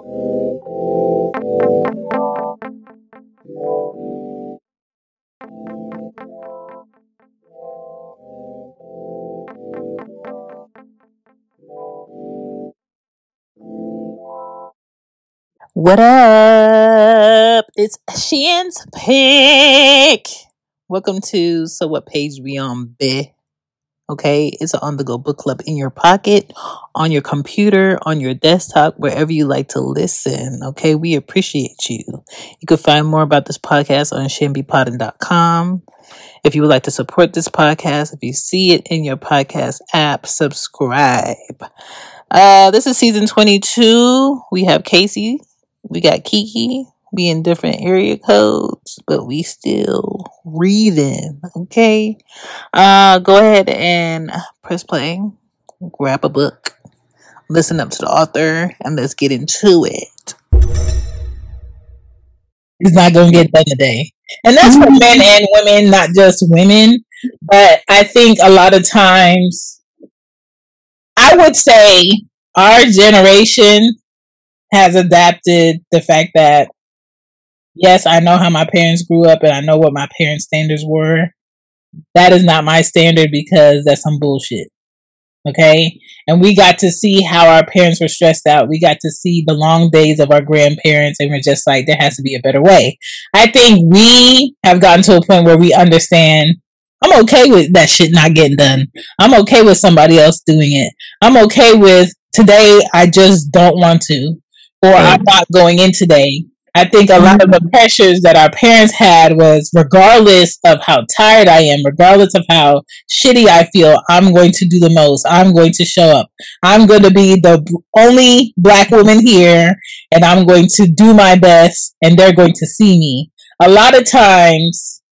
What up? It's Shan's Pick. Welcome to So What Page We on, Be. Okay, it's an on-the-go book club in your pocket, on your computer, on your desktop, wherever you like to listen. Okay, we appreciate you. You can find more about this podcast on shanbypodden.com. If you would like to support this podcast, if you see it in your podcast app, subscribe. This is season 22. We have Casey. We got Kiki. We in different area codes, but we still reading. Okay. Go ahead and press play. Grab a book. Listen up to the author, and let's get into it. It's not gonna get done today, and that's for men and women, not just women. But I think a lot of times, I would say our generation has adapted the fact that, yes, I know how my parents grew up and I know what my parents' standards were. That is not my standard because that's some bullshit. Okay? And we got to see how our parents were stressed out. We got to see the long days of our grandparents, and we're just like, there has to be a better way. I think we have gotten to a point where we understand, I'm okay with that shit not getting done. I'm okay with somebody else doing it. I'm okay with today, I just don't want to. Or I'm not going in today. I think a lot of the pressures that our parents had was, regardless of how tired I am, regardless of how shitty I feel, I'm going to do the most. I'm going to show up. I'm going to be the only black woman here, and I'm going to do my best, and they're going to see me. A lot of times,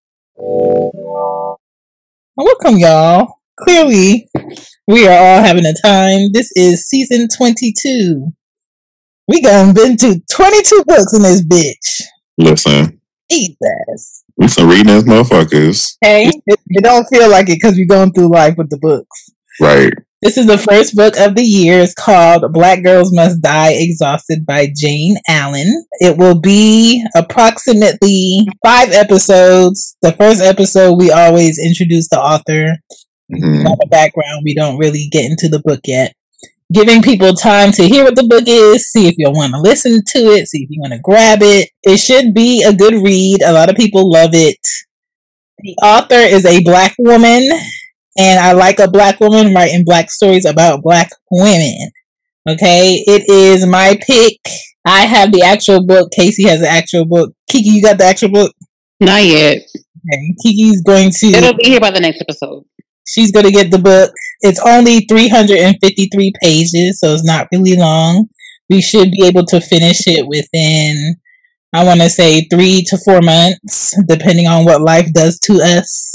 welcome y'all. Clearly, we are all having a time. This is season 22. We done been to 22 books in this bitch. Listen. Eat this. We some reading as motherfuckers. Hey, it don't feel like it because we're going through life with the books. Right. This is the first book of the year. It's called Black Girls Must Die Exhausted by Jane Allen. It will be approximately 5 episodes. The first episode, we always introduce the author. The background. We don't really get into the book yet. Giving people time to hear what the book is, see if you want to listen to it, see if you want to grab it. It should be a good read. A lot of people love it. The author is a black woman, and I like a black woman writing black stories about black women. Okay, it is my pick. I have the actual book. Casey has the actual book. Kiki, you got the actual book? Not yet. Okay. Kiki's going to... It'll be here by the next episode. She's going to get the book. It's only 353 pages, so it's not really long. We should be able to finish it within, I want to say, 3 to 4 months, depending on what life does to us.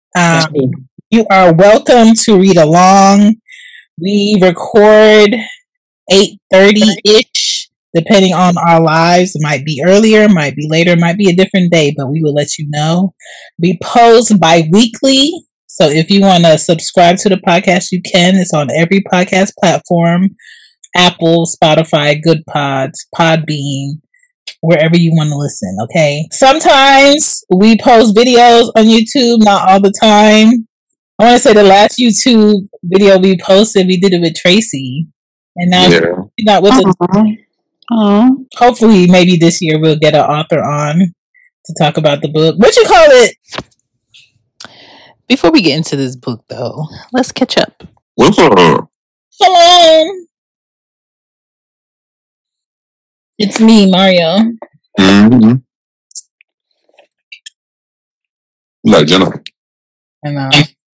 You are welcome to read along. We record 8:30-ish, depending on our lives. It might be earlier, might be later, might be a different day, but we will let you know. We post bi-weekly. So if you want to subscribe to the podcast, you can. It's on every podcast platform. Apple, Spotify, Good Pods, Podbean, wherever you want to listen, okay? Sometimes we post videos on YouTube, not all the time. I want to say the last YouTube video we posted, we did it with Tracy. And now she's not with us. Hopefully, maybe this year we'll get an author on to talk about the book. What you call it? Before we get into this book, though, let's catch up. What's up? Shalom. It's me, Mario. Mm-hmm. Like Jennifer. I know.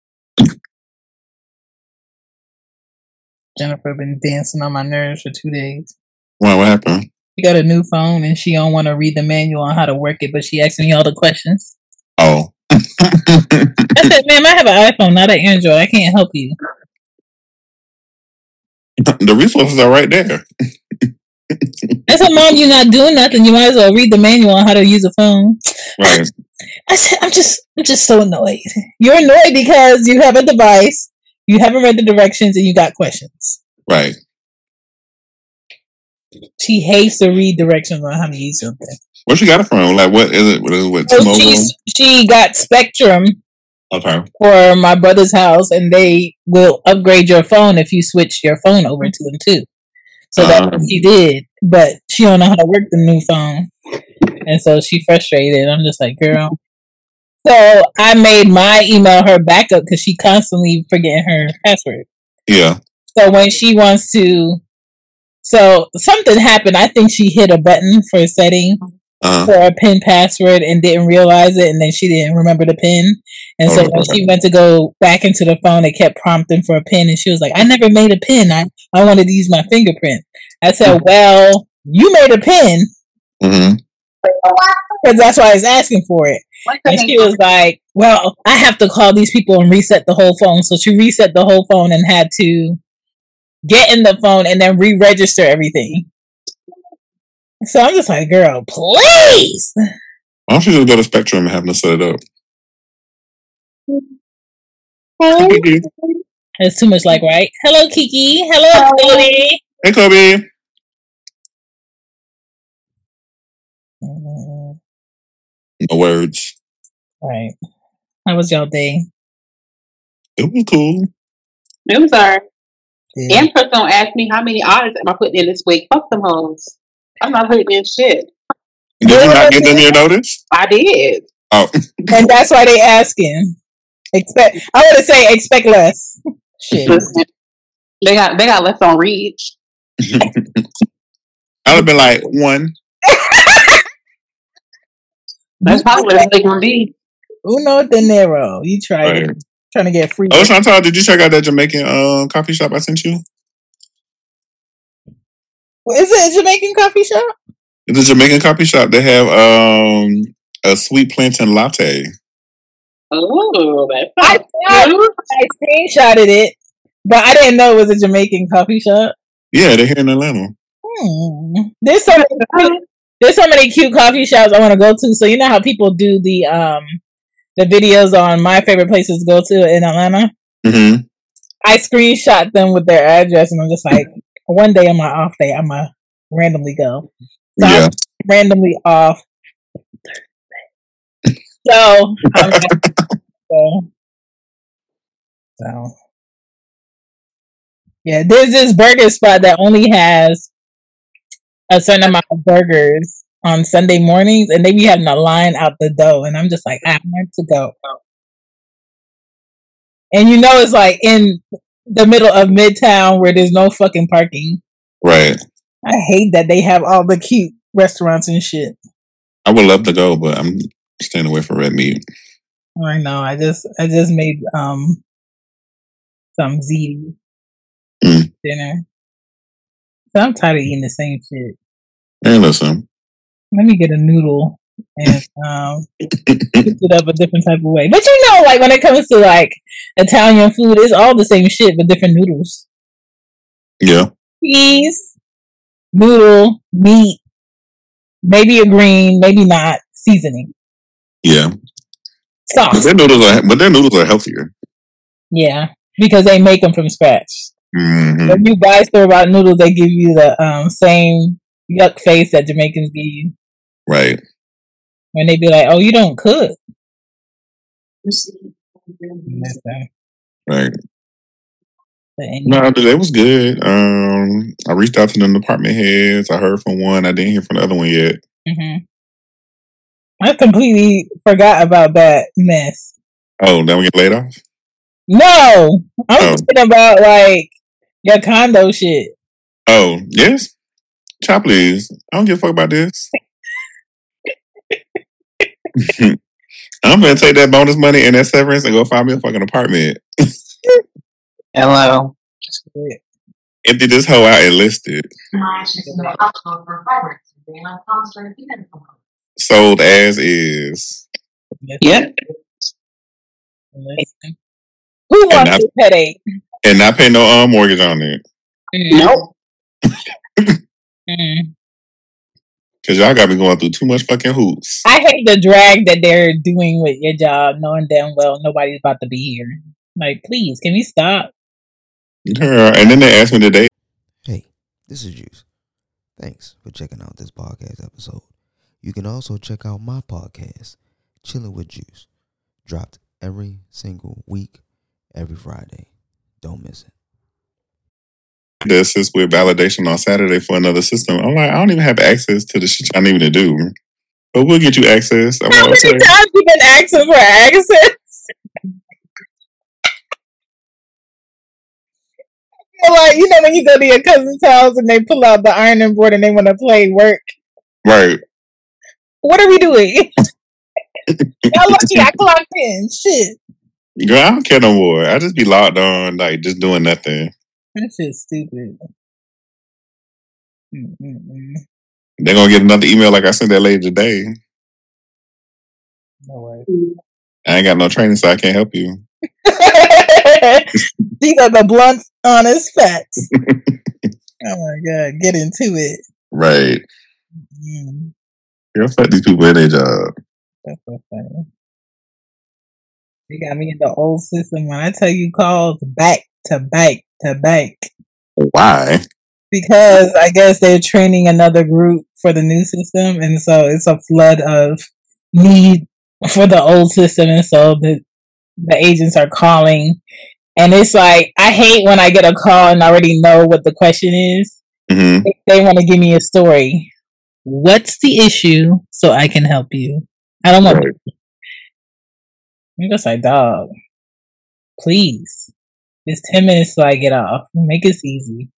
Jennifer been dancing on my nerves for 2 days. Why? What happened? She got a new phone and she don't want to read the manual on how to work it, but she asking me all the questions. Oh. I said, ma'am, I have an iPhone, not an Android. I can't help you. The resources are right there. I said, Mom, you're not doing nothing. You might as well read the manual on how to use a phone. Right. I said, I'm just so annoyed. You're annoyed because you have a device, you haven't read the directions, and you got questions. Right. She hates to read directions on how to use something. Where she got it from? Like, what is it? What is it? What, So T-Mobile? she got Spectrum Okay. for my brother's house, and they will upgrade your phone if you switch your phone over to them too. So that's what she did, but she don't know how to work the new phone, and so she frustrated. I'm just like, girl. So I made my email her backup because she constantly forgetting her password. Yeah. So when she wants to, so something happened. I think she hit a button for a setting for a PIN password and didn't realize it, and then she didn't remember the PIN. And so when she went to go back into the phone, it kept prompting for a PIN, and she was like, "I never made a PIN. I wanted to use my fingerprint." I said, "Well, you made a PIN." Because that's why I was asking for it. And she was like, "Well, I have to call these people and reset the whole phone." So she reset the whole phone and had to get in the phone and then re-register everything. So I'm just like, girl, please. Why don't you just go to Spectrum and have them set it up? It's too much like, right? Hello, Kiki. Hello, Kobe. Hey, Kobe. No words. Right. How was y'all day? It was cool. It was alright. Empress don't ask me how many audits am I putting in this week. Fuck them hoes. I'm not putting in shit. Did you not give them your notice? I did. Oh. And that's why they asking. I would say expect less. Shit. They got less on reach. I would have been like 1. That's probably what it's gonna be. Uno dinero. You trying to get free. Oh, Chantal, did you check out that Jamaican coffee shop I sent you? Is it a Jamaican coffee shop? It's a Jamaican coffee shop. They have a sweet plantain latte. Oh, that's I screenshotted it, but I didn't know it was a Jamaican coffee shop. Yeah, they're here in Atlanta. There's so many cute coffee shops I want to go to. So you know how people do the videos on my favorite places to go to in Atlanta? Mm-hmm. I screenshot them with their address, and I'm just like, one day on my off day, I'm gonna randomly go. So I'm randomly off. So I'm so yeah, there's this burger spot that only has a certain amount of burgers on Sunday mornings, and they be having a line out the door, and I'm just like, I want to go. And you know, it's like in the middle of Midtown where there's no fucking parking. Right. I hate that they have all the cute restaurants and shit. I would love to go, but I'm staying away from red meat. I know. I just made some ziti dinner. So I'm tired of eating the same shit. Hey, listen. Let me get a noodle and cook it up a different type of way. But you know, like when it comes to like Italian food, it's all the same shit but different noodles. Yeah. Cheese, noodle, meat, maybe a green, maybe not, seasoning. Yeah. Sauce. But their noodles are healthier. Yeah, because they make them from scratch. Mm-hmm. When you buy store-bought noodles, they give you the same yuck face that Jamaicans give you. Right. When they be like, "Oh, you don't cook." Right. No, today was good. I reached out to the department heads. I heard from one. I didn't hear from the other one yet. Mm-hmm. I completely forgot about that mess. Oh, now we get laid off? No, I'm talking about like your condo shit. Oh, yes? Child, please. I don't give a fuck about this. I'm gonna take that bonus money and that severance and go find me a fucking apartment. Hello. Empty this hoe out and list it. Sold as is. Yep. Who wants this headache? And not pay no mortgage on it. Nope. Because y'all got me going through too much fucking hoops. I hate the drag that they're doing with your job, knowing damn well nobody's about to be here. Like, please, can we stop? Girl, and then they asked me today. Hey, this is Juice. Thanks for checking out this podcast episode. You can also check out my podcast, Chilling with Juice, dropped every single week, every Friday. Don't miss it. The assist with validation on Saturday for another system. I'm like, I don't even have access to the shit y'all need to do. But we'll get you access. How many times you been asking for access? Like, you know when you go to your cousin's house and they pull out the ironing board and they want to play work? Right. What are we doing? Y'all lucky I clocked in. Shit. Girl, I don't care no more. I just be locked on, like, just doing nothing. That shit's stupid. They're going to get another email like I sent that lady today. No way. I ain't got no training, so I can't help you. These are the blunt, honest facts. Oh my God, get into it. Right. Girl, fuck these people in their job. That's so funny. They got me in the old system. When I tell you calls back to back to back. Why? Because I guess they're training another group for the new system, and so it's a flood of need for the old system, and so the agents are calling. And it's like, I hate when I get a call and I already know what the question is. Mm-hmm. They want to give me a story. What's the issue so I can help you? I don't want to. I'm just like, dog, please. It's 10 minutes till I get off. Make it easy.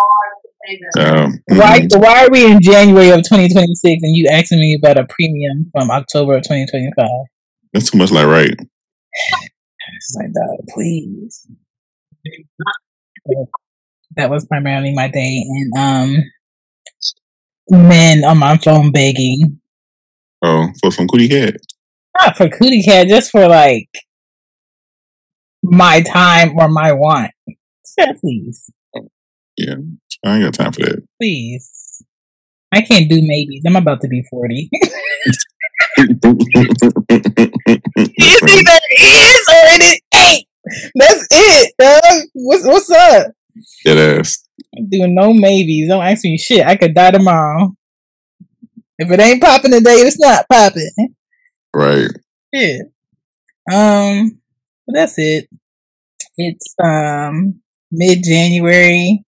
Why are we in January of 2026 and you asking me about a premium from October of 2025? That's too much like right. It's like, dog, please. That was primarily my day, and men on my phone begging. Oh, for some cootie cat? Not for cootie cat, just for like my time or my want. Please. Yeah, I ain't got time for that. Please. I can't do maybes. I'm about to be 40. It's either is or it ain't. That's it, dog. What's up? Dead ass. I'm doing no maybes. Don't ask me shit. I could die tomorrow. If it ain't popping today, it's not popping. Right. Yeah. But that's it. It's mid-January.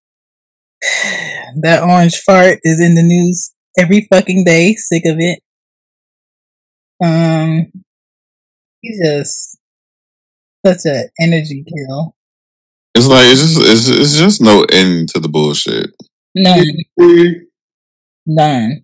That orange fart is in the news every fucking day. Sick of it. He's just such an energy kill. It's like it's just no end to the bullshit. None.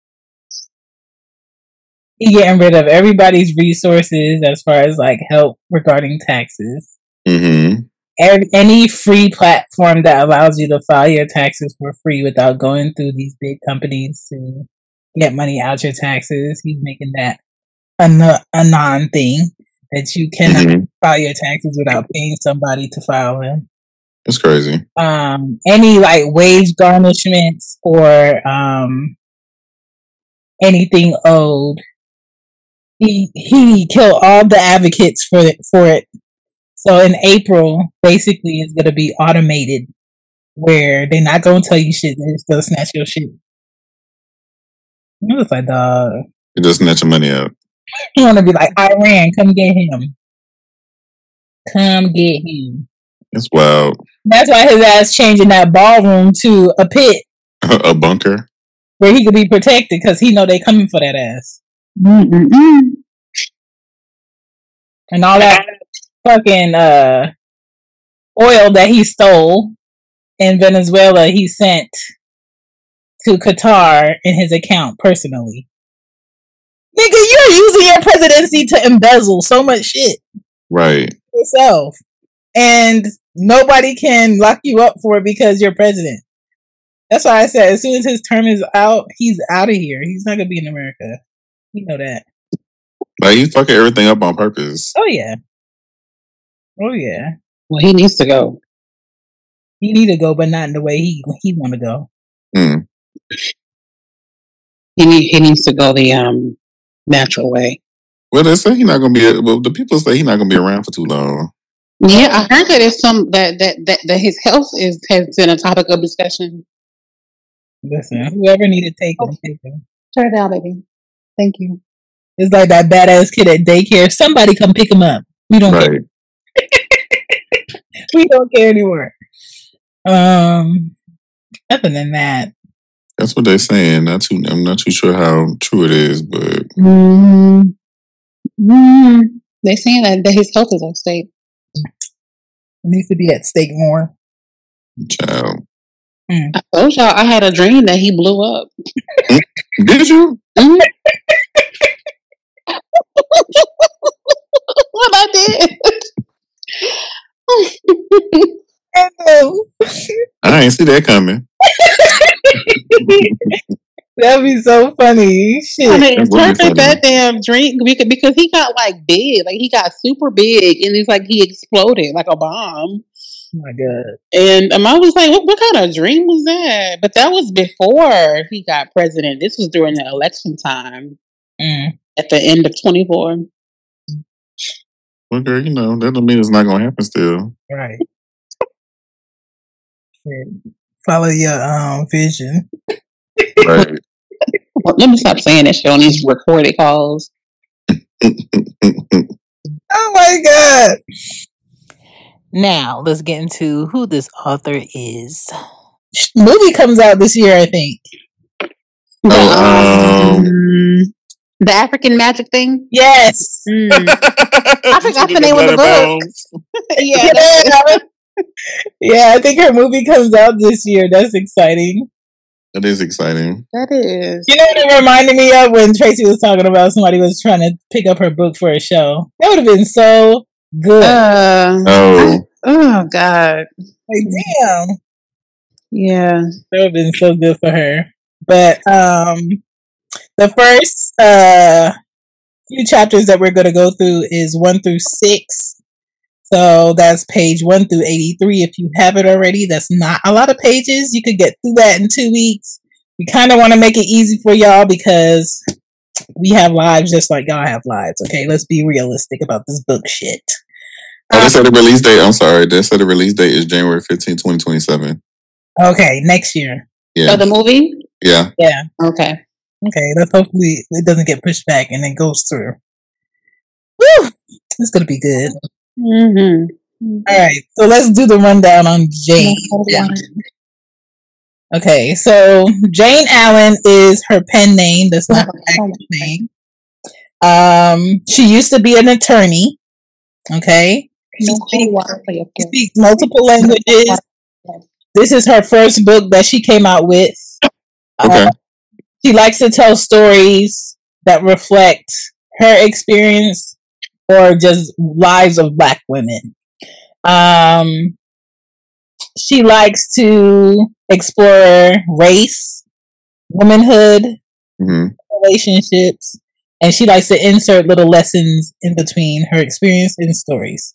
He getting rid of everybody's resources as far as like help regarding taxes. Mm-hmm. Any free platform that allows you to file your taxes for free without going through these big companies to get money out your taxes, he's making that a non-thing, that you cannot file your taxes without paying somebody to file them. That's crazy. Any like wage garnishments or anything owed, he killed all the advocates for it. So in April, basically, it's gonna be automated, where they're not gonna tell you shit. They're just gonna snatch your shit. I'm just like, dog. It just snatch your money out. You want to be like, Iran, come get him. Come get him. That's wild. That's why his ass changing that ballroom to a pit. A bunker? Where he could be protected, because he know they coming for that ass. And all that fucking oil that he stole in Venezuela, he sent to Qatar in his account personally. Nigga, you're using your presidency to embezzle so much shit. Right. Yourself. And nobody can lock you up for it because you're president. That's why I said as soon as his term is out, he's out of here. He's not gonna be in America. You know that. Like, he's fucking everything up on purpose. Oh yeah. Oh yeah. Well, he needs to go. He need to go, but not in the way he want to go. He needs to go the natural way. Well, they say he's not gonna be. Well, the people say he's not gonna be around for too long. Yeah, I heard that it's that his health has been a topic of discussion. Listen, whoever needed take them, take them. Turn it down, baby. Thank you. It's like that badass kid at daycare. Somebody come pick him up. We don't care. We don't care anymore. Other than that, that's what they're saying. I'm not too sure how true it is, but they're saying that his health is at stake. It needs to be at stake more. Child. I told y'all I had a dream that he blew up. Did you? What I did. I ain't see that coming. That'd be so funny. Shit. I mean, interpret that damn drink because he got like big, like he got super big, and it's like he exploded like a bomb. Oh my god! And I was like, what kind of dream was that? But that was before he got president. This was during the election time at the end of 24. Well, girl, that don't mean it's not gonna happen still. Right. Follow your vision. Right. Well, let me stop saying that shit on these recorded calls. Oh my god! Now let's get into who this author is. Movie comes out this year, I think. The African Magic thing? Yes. I forgot the name of the book. Yeah, I think her movie comes out this year. That's exciting. That is exciting. That is. You know what it reminded me of when Tracy was talking about somebody was trying to pick up her book for a show? That would have been so good. Oh God. Like, damn. Yeah. That would have been so good for her. But the first few chapters that we're going to go through is 1 through 6. So that's page 1 through 83. If you have it already, that's not a lot of pages. You could get through that in 2 weeks. We kind of want to make it easy for y'all because we have lives just like y'all have lives. Okay, let's be realistic about this book shit. They said the release date. I'm sorry. They said the release date is January 15, 2027. Okay, next year. Yeah. For the movie? Yeah. Yeah. Okay. Okay, let's hopefully it doesn't get pushed back and it goes through. Woo! It's going to be good. All right, so let's do the rundown on Jane Allen. Okay, so Jane Allen is her pen name. That's not her actual name. She used to be an attorney. Okay, she speaks multiple languages. This is her first book that she came out with. Okay. She likes to tell stories that reflect her experience or just lives of Black women. She likes to explore race, womanhood, relationships, and she likes to insert little lessons in between her experience and stories.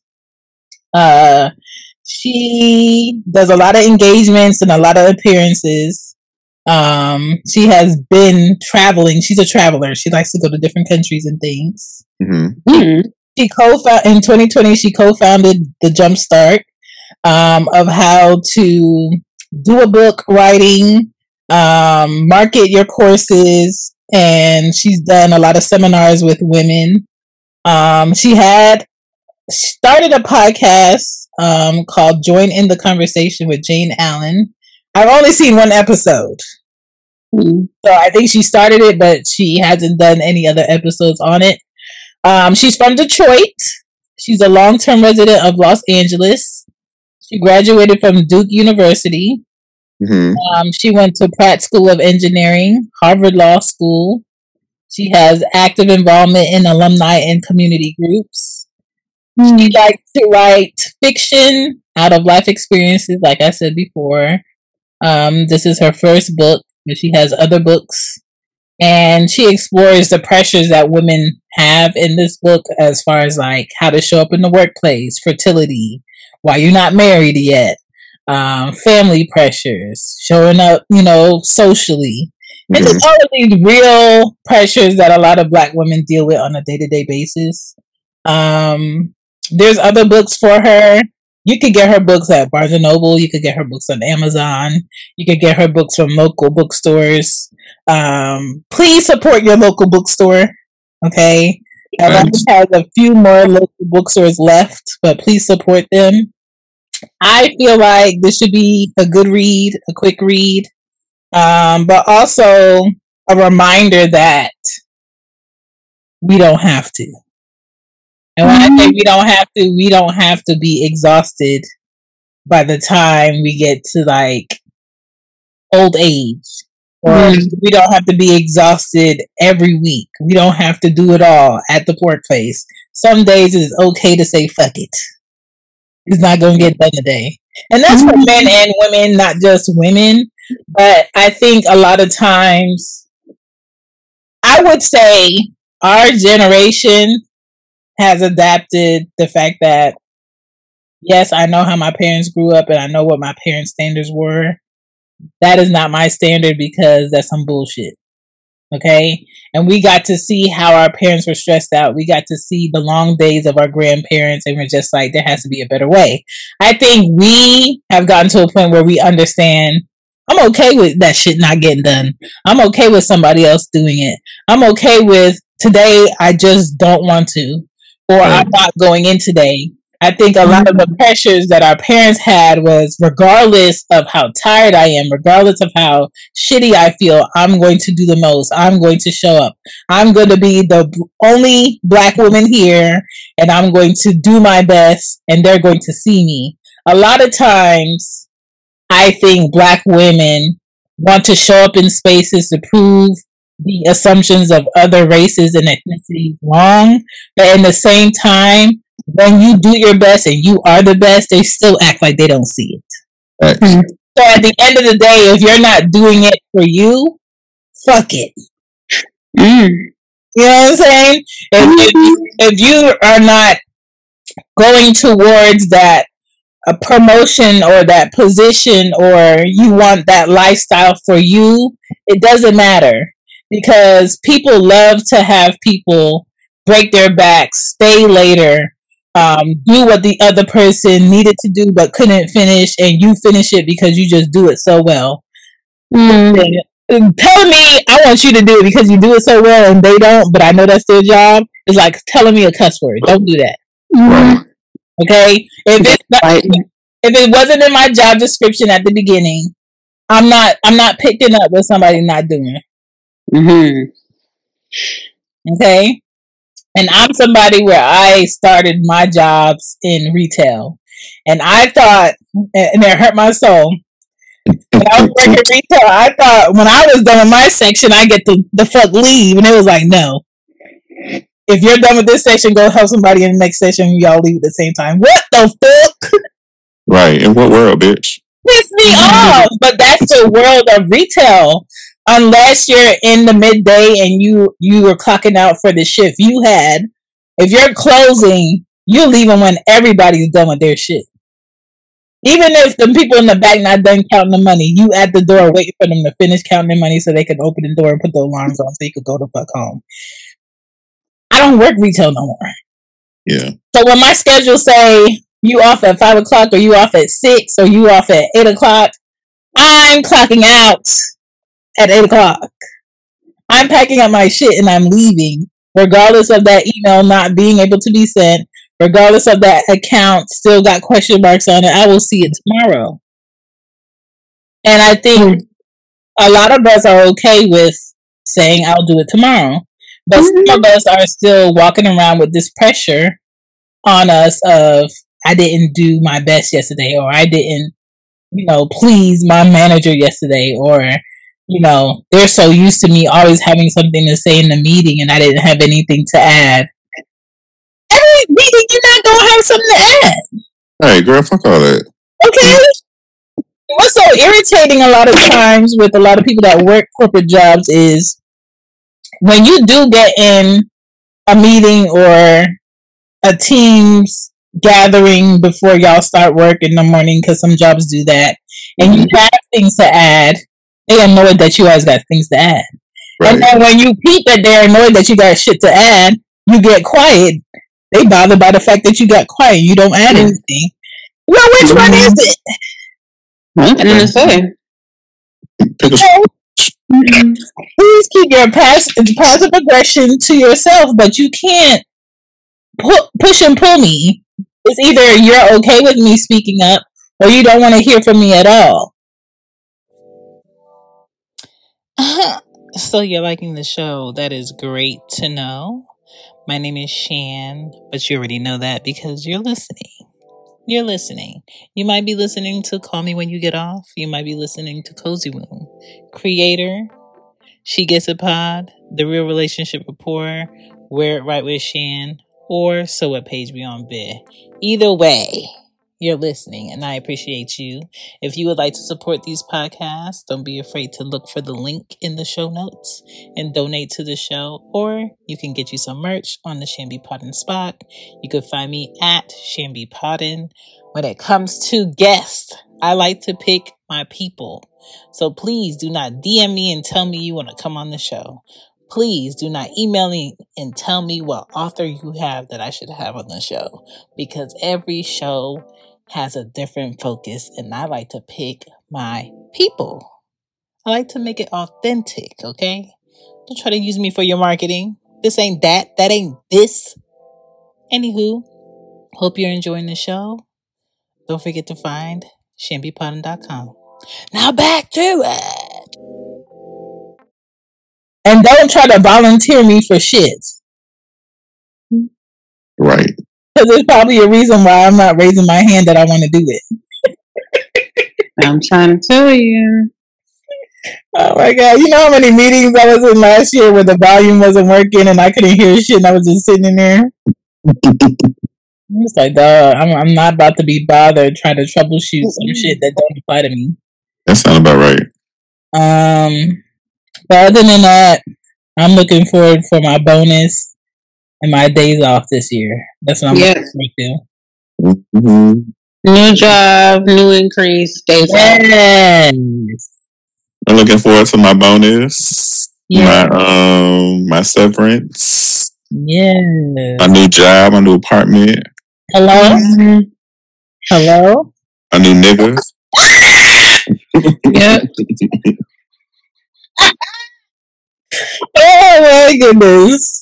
She does a lot of engagements and a lot of appearances. She has been traveling. She's a traveler. She likes to go to different countries and things. She in 2020, she co-founded the Jumpstart of how to do a book writing, market your courses, and she's done a lot of seminars with women. She started a podcast called Join in the Conversation with Jane Allen. I've only seen one episode. So I think she started it, but she hasn't done any other episodes on it. She's from Detroit. She's a long-term resident of Los Angeles. She graduated from Duke University. She went to Pratt School of Engineering, Harvard Law School. She has active involvement in alumni and community groups. She likes to write fiction out of life experiences, like I said before. This is her first book, but she has other books. And she explores the pressures that women have in this book as far as like how to show up in the workplace, fertility, why you're not married yet, family pressures, showing up, socially. And just all of these real pressures that a lot of Black women deal with on a day-to-day basis. There's other books for her. You could get her books at Barnes & Noble. You could get her books on Amazon. You could get her books from local bookstores. Please support your local bookstore, okay? Atlanta has a few more local bookstores left, but please support them. I feel like this should be a good read, a quick read, but also a reminder that we don't have to. And when I say we don't have to be exhausted by the time we get to like old age. Or we don't have to be exhausted every week. We don't have to do it all at the workplace. Some days it's okay to say fuck it. It's not going to get done today. And that's for men and women, not just women. But I think a lot of times, I would say our generation has adapted the fact that, yes, I know how my parents grew up and I know what my parents' standards were. That is not my standard because that's some bullshit. Okay? And we got to see how our parents were stressed out. We got to see the long days of our grandparents, and we're just like, there has to be a better way. I think we have gotten to a point where we understand, I'm okay with that shit not getting done. I'm okay with somebody else doing it. I'm okay with today, I just don't want to, or I'm not going in today. I think a lot of the pressures that our parents had was, regardless of how tired I am, regardless of how shitty I feel, I'm going to do the most. I'm going to show up. I'm going to be the only black woman here, and I'm going to do my best, and they're going to see me. A lot of times, I think black women want to show up in spaces to prove the assumptions of other races and ethnicities wrong, but in the same time, when you do your best and you are the best, they still act like they don't see it. Right. So at the end of the day, if you're not doing it for you, fuck it. You know what I'm saying? If you are not going towards that a promotion or that position, or you want that lifestyle for you, it doesn't matter, because people love to have people break their backs, stay later, do what the other person needed to do but couldn't finish, and you finish it because you just do it so well. Telling me I want you to do it because you do it so well and they don't, but I know that's their job, is like telling me a cuss word. Don't do that. Okay? If it wasn't in my job description at the beginning, I'm not picking up what somebody not doing. Okay? And I'm somebody where I started my jobs in retail. And I thought, and it hurt my soul, when I was working retail, I thought when I was done with my section, I get the fuck leave. And it was like, no. If you're done with this section, go help somebody in the next section. We all leave at the same time. What the fuck? Right. In what world, bitch? Piss me off. But that's the world of retail. Unless you're in the midday and you were clocking out for the shift you had, if you're closing, you're leaving when everybody's done with their shit. Even if the people in the back not done counting the money, you at the door waiting for them to finish counting their money so they can open the door and put the alarms on so you could go the fuck home. I don't work retail no more. Yeah. So when my schedule say you off at 5 o'clock, or you off at 6, or you off at 8 o'clock, I'm clocking out at 8 o'clock. I'm packing up my shit and I'm leaving, regardless of that email not being able to be sent, regardless of that account still got question marks on it. I will see it tomorrow. And I think a lot of us are okay with saying I'll do it tomorrow. But some of us are still walking around with this pressure on us of, I didn't do my best yesterday, or I didn't, please my manager yesterday, or, they're so used to me always having something to say in the meeting and I didn't have anything to add. Every meeting you're not going to have something to add. Hey, girl, fuck all that. Okay? What's so irritating a lot of times with a lot of people that work corporate jobs is, when you do get in a meeting or a team's gathering before y'all start work in the morning, because some jobs do that, and you have things to add, they annoyed that you guys got things to add. Right. And then when you peep that they're annoyed that you got shit to add, you get quiet. They bothered by the fact that you got quiet. You don't add anything. Well, which one is it? I didn't say. Please keep your passive aggression to yourself, but you can't push and pull me. It's either you're okay with me speaking up or you don't want to hear from me at all. So you're liking the show. That is great to know. My name is Shan, but you already know that because you're listening. You're listening. You might be listening to Call Me When You Get Off. You might be listening to Cozy Womb. Creator, She Gets a Pod, The Real Relationship Rapport, Wear It Right with Shan, or So What Page Be on Bed. Either way, you're listening, and I appreciate you. If you would like to support these podcasts, don't be afraid to look for the link in the show notes and donate to the show, or you can get you some merch on the Shambi Podden spot. You can find me at Shambi Podden. When it comes to guests, I like to pick my people. So please do not DM me and tell me you want to come on the show. Please do not email me and tell me what author you have that I should have on the show, because every show has a different focus and I like to pick my people. I like to make it authentic, okay? Don't try to use me for your marketing. This ain't that. That ain't this. Anywho, hope you're enjoying the show. Don't forget to find ShambiPodden.com. Now back to it. And don't try to volunteer me for shit. Right. Because there's probably a reason why I'm not raising my hand that I want to do it. I'm trying to tell you. Oh my God. You know how many meetings I was in last year where the volume wasn't working and I couldn't hear shit and I was just sitting in there? I'm just like, dog, I'm not about to be bothered trying to troubleshoot some shit that don't apply to me. That sounds about right. But other than that, I'm looking forward for my bonus and my days off this year. That's what I'm looking forward to. Mm-hmm. New job, new increase, days off. I'm looking forward to my bonus. Yeah. My severance. Yeah. My new job, my new apartment. Hello? Mm-hmm. Hello? A new nigga. Yep. Oh my goodness.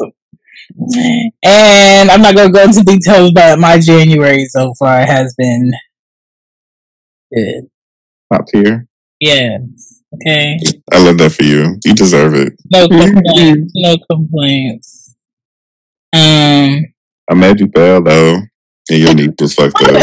And I'm not going to go into details, but my January so far has been good. Top tier? Yeah. Okay. I love that for you. You deserve it. No complaints. No complaints. I'm mad you fell though, and your knee was fucked up.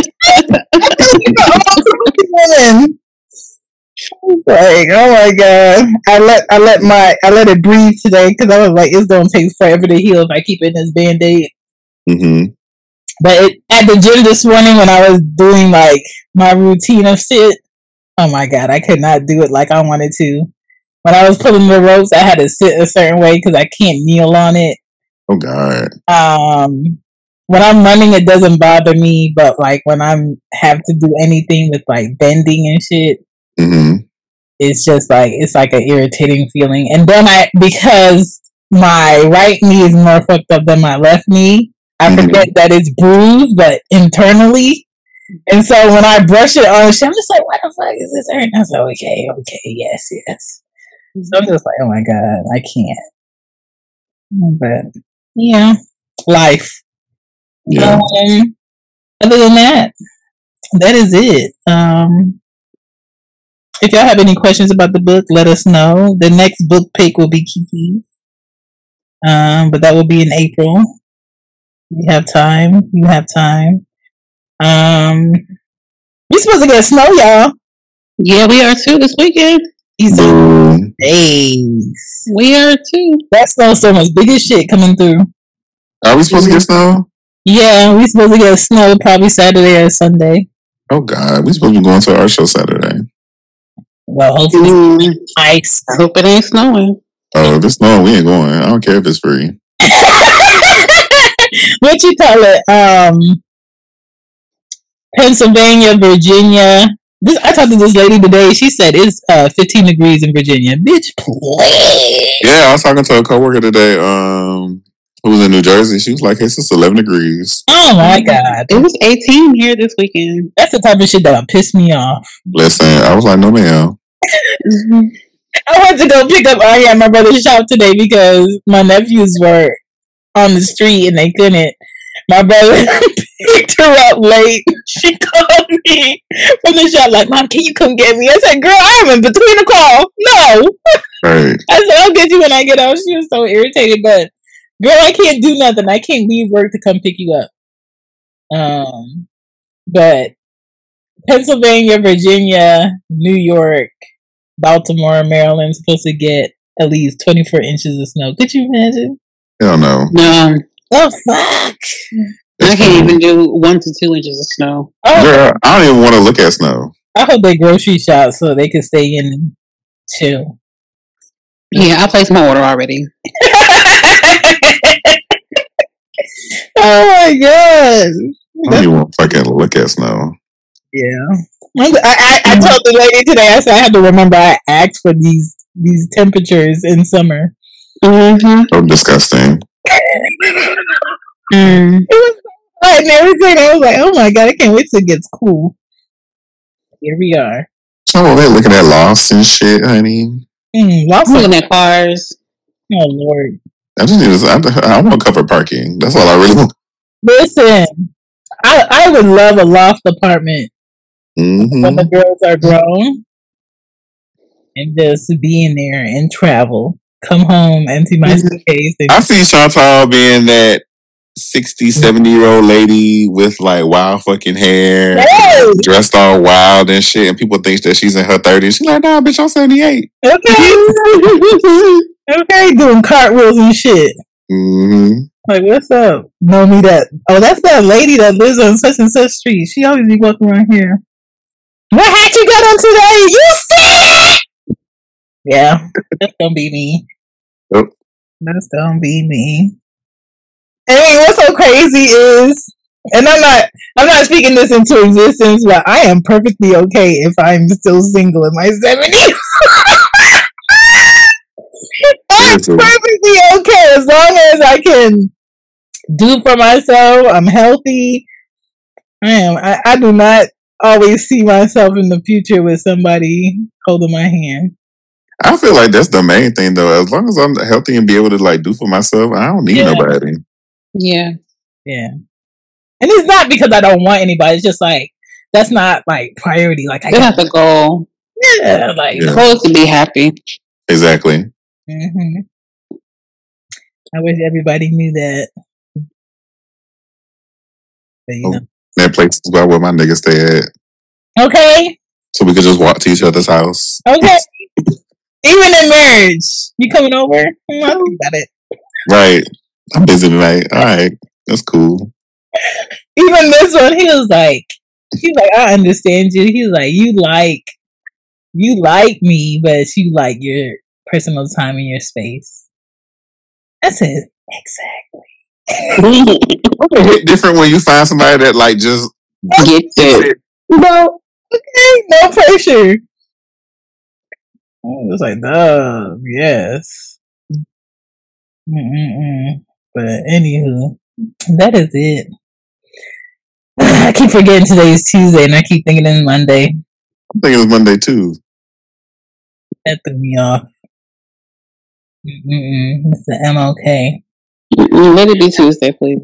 Like, oh my God, I let it breathe today because I was like, it's gonna take forever to heal if I keep it in this Band-Aid. Mm-hmm. But at the gym this morning when I was doing like my routine of shit, oh my God, I could not do it like I wanted to. When I was pulling the ropes, I had to sit a certain way because I can't kneel on it. Oh God. When I'm running, it doesn't bother me, but like when I have to do anything with like bending and shit, it's just like it's like an irritating feeling. And then because my right knee is more fucked up than my left knee, I forget that it's bruised, but internally. And so when I brush it on, I'm just like, "What the fuck is this hurting?" I was like, "Okay, yes." So I'm just like, "Oh my God, I can't." But yeah, life. Yeah. Other than that, that is it. If y'all have any questions about the book, let us know. The next book pick will be Kiki. But that will be in April. You have time. We're supposed to get snow, y'all. Yeah, we are too this weekend. These days. We are too. That snowstorm is big as shit coming through. Are we supposed to get snow? Yeah, we're supposed to get snow probably Saturday or Sunday. Oh God, we're supposed to be going to our show Saturday. Well, hopefully it's ice. I hope it ain't snowing. Oh, if it's snowing, we ain't going. I don't care if it's free. What you call it? Pennsylvania, Virginia. I talked to this lady today. She said it's 15 degrees in Virginia. Bitch, please. Yeah, I was talking to a coworker today. who was in New Jersey, she was like, "It's just 11 degrees." Oh my God. It was 18 here this weekend. That's the type of shit that'll piss me off. Listen, I was like, "No, ma'am." I went to go pick up Ari at my brother's shop today because my nephews were on the street and they couldn't. My brother picked her up late. She called me from the shop like, "Mom, can you come get me?" I said, "Girl, I am in between a call. No." Right. I said, "I'll get you when I get out." She was so irritated, but girl, I can't do nothing. I can't leave work to come pick you up. But Pennsylvania, Virginia, New York, Baltimore, Maryland supposed to get at least 24 inches of snow. Could you imagine? Hell no. No. Oh fuck! I can't even do 1 to 2 inches of snow. Oh, Girl, I don't even want to look at snow. I hope they grocery shop so they can stay in and chill. Yeah, I placed my order already. Oh my God! I don't even want to fucking look at snow. Yeah. I told the lady today, I said I had to remember I asked for these temperatures in summer. Mm-hmm. So disgusting. It was hot and everything. I was like, oh my God, I can't wait till it gets cool. Here we are. Oh, they're looking at lofts and shit, honey. Lots I'm of, looking at cars. oh Lord. I just need I want to cover parking. That's all I really want. Listen, I would love a loft apartment when the girls are grown and just be in there and travel. Come home, empty my suitcase. I see Chantal being that 60, 70-year-old lady with like wild fucking hair, Yes. dressed all wild and shit, and people think that she's in her 30s. She's like, "Nah, bitch, I'm 78. Okay. Okay, doing cartwheels and shit. Like, what's up? Know me that? Oh, that's that lady that lives on such and such street. She always be walking around here. What hat you got on today? You sick? Yeah, that's gonna be me. Yep. That's gonna be me. I mean, what's so crazy is, and I'm not speaking this into existence, but I am perfectly okay if I'm still single in my 70s. I'm perfectly okay as long as I can do for myself. I'm healthy. I do not always see myself in the future with somebody holding my hand. I feel like that's the main thing, though. As long as I'm healthy and be able to like do for myself, I don't need nobody. Yeah. Yeah. And it's not because I don't want anybody. It's just like that's not like priority. Like That's not the goal. Yeah, like the goal is to be happy. Exactly. I wish everybody knew that. But you know. That place is about where my niggas stay at. Okay. So we could just walk to each other's house. Okay. Even in marriage, you coming over? I think about it. Right. I'm busy tonight. All right. That's cool. Even this one, he was like, I understand you. He was like, you like me, but you like your personal time and your space. I said, exactly. It hit different when you find somebody that like just gets it. No, okay, no pressure. I was like, yes. But anywho, that is it. I keep forgetting today's Tuesday, and I keep thinking it's Monday. I think it was Monday too. That threw me off. It's the MLK. Let it be Tuesday, please.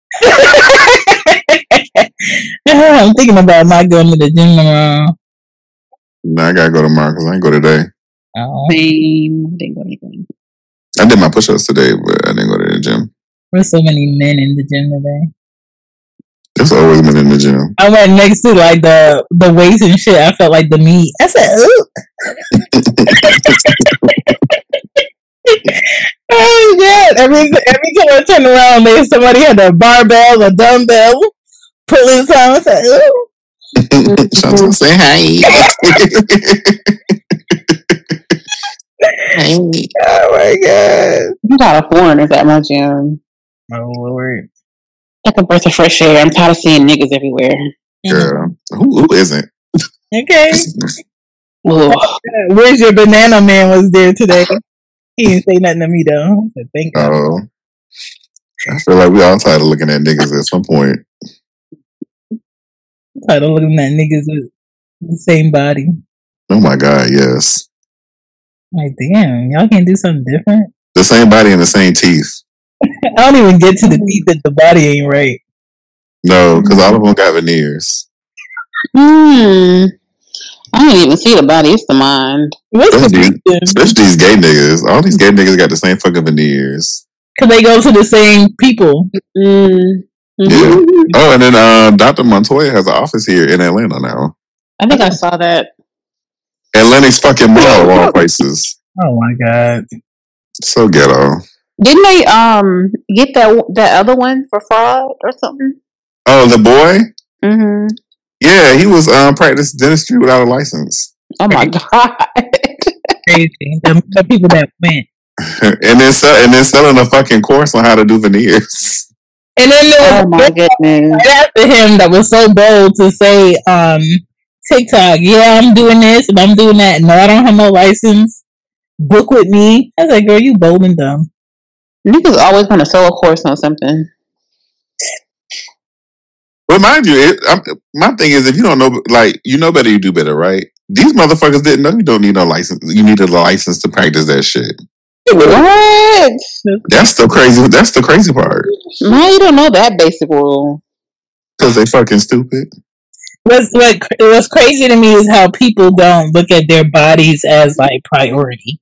I'm thinking about not going to the gym tomorrow. No, I gotta go tomorrow because I ain't go today. Same. Didn't go anything. I did my push-ups today, but I didn't go to the gym. There's so many men in the gym today. There's always been in the gym. I went next to like the weights and shit. I felt like the meat. I said, ooh. Oh God! Every time I turn around, there's somebody had a barbell, a dumbbell, pulling something. I said, ooh. Chantal, say hi. Oh my God! You got a foreigners at my gym. Oh Lord! Like a breath of fresh air. I'm tired of seeing niggas everywhere. Girl, who isn't? Okay. Where's your banana man was there today? He didn't say nothing to me though. I said, thank God. I feel like we all tired of looking at niggas at some point. Tired of looking at niggas with the same body. Oh my God, yes. Like, damn, y'all can't do something different? The same body and the same teeth. I don't even get to the teeth if the body ain't right. No, because all of them got veneers. I didn't even see the body. It's the mind. What's especially these gay niggas. All these gay niggas got the same fucking veneers. Because they go to the same people. Yeah. Oh, and then Dr. Montoya has an office here in Atlanta now. I think I saw that. Atlantic's fucking mall of all places. Oh my God. So ghetto. Didn't they get that other one for fraud or something? Oh, the boy? Mm-hmm. Yeah, he was practicing dentistry without a license. Oh my God. Crazy. The people that went. and then selling a fucking course on how to do veneers. And then there was my goodness. Right after him that was so bold to say, TikTok, yeah, I'm doing this and I'm doing that. No, I don't have no license. Book with me. I was like, girl, you bold and dumb. Niggas always want to sell a course on something. But mind you, my thing is, if you don't know, like, you know better, you do better, right? These motherfuckers didn't know you don't need no license. You needed a license to practice that shit. What? That's the crazy part. No, you don't know that basic rule. Because they fucking stupid. What's crazy to me is how people don't look at their bodies as like priority.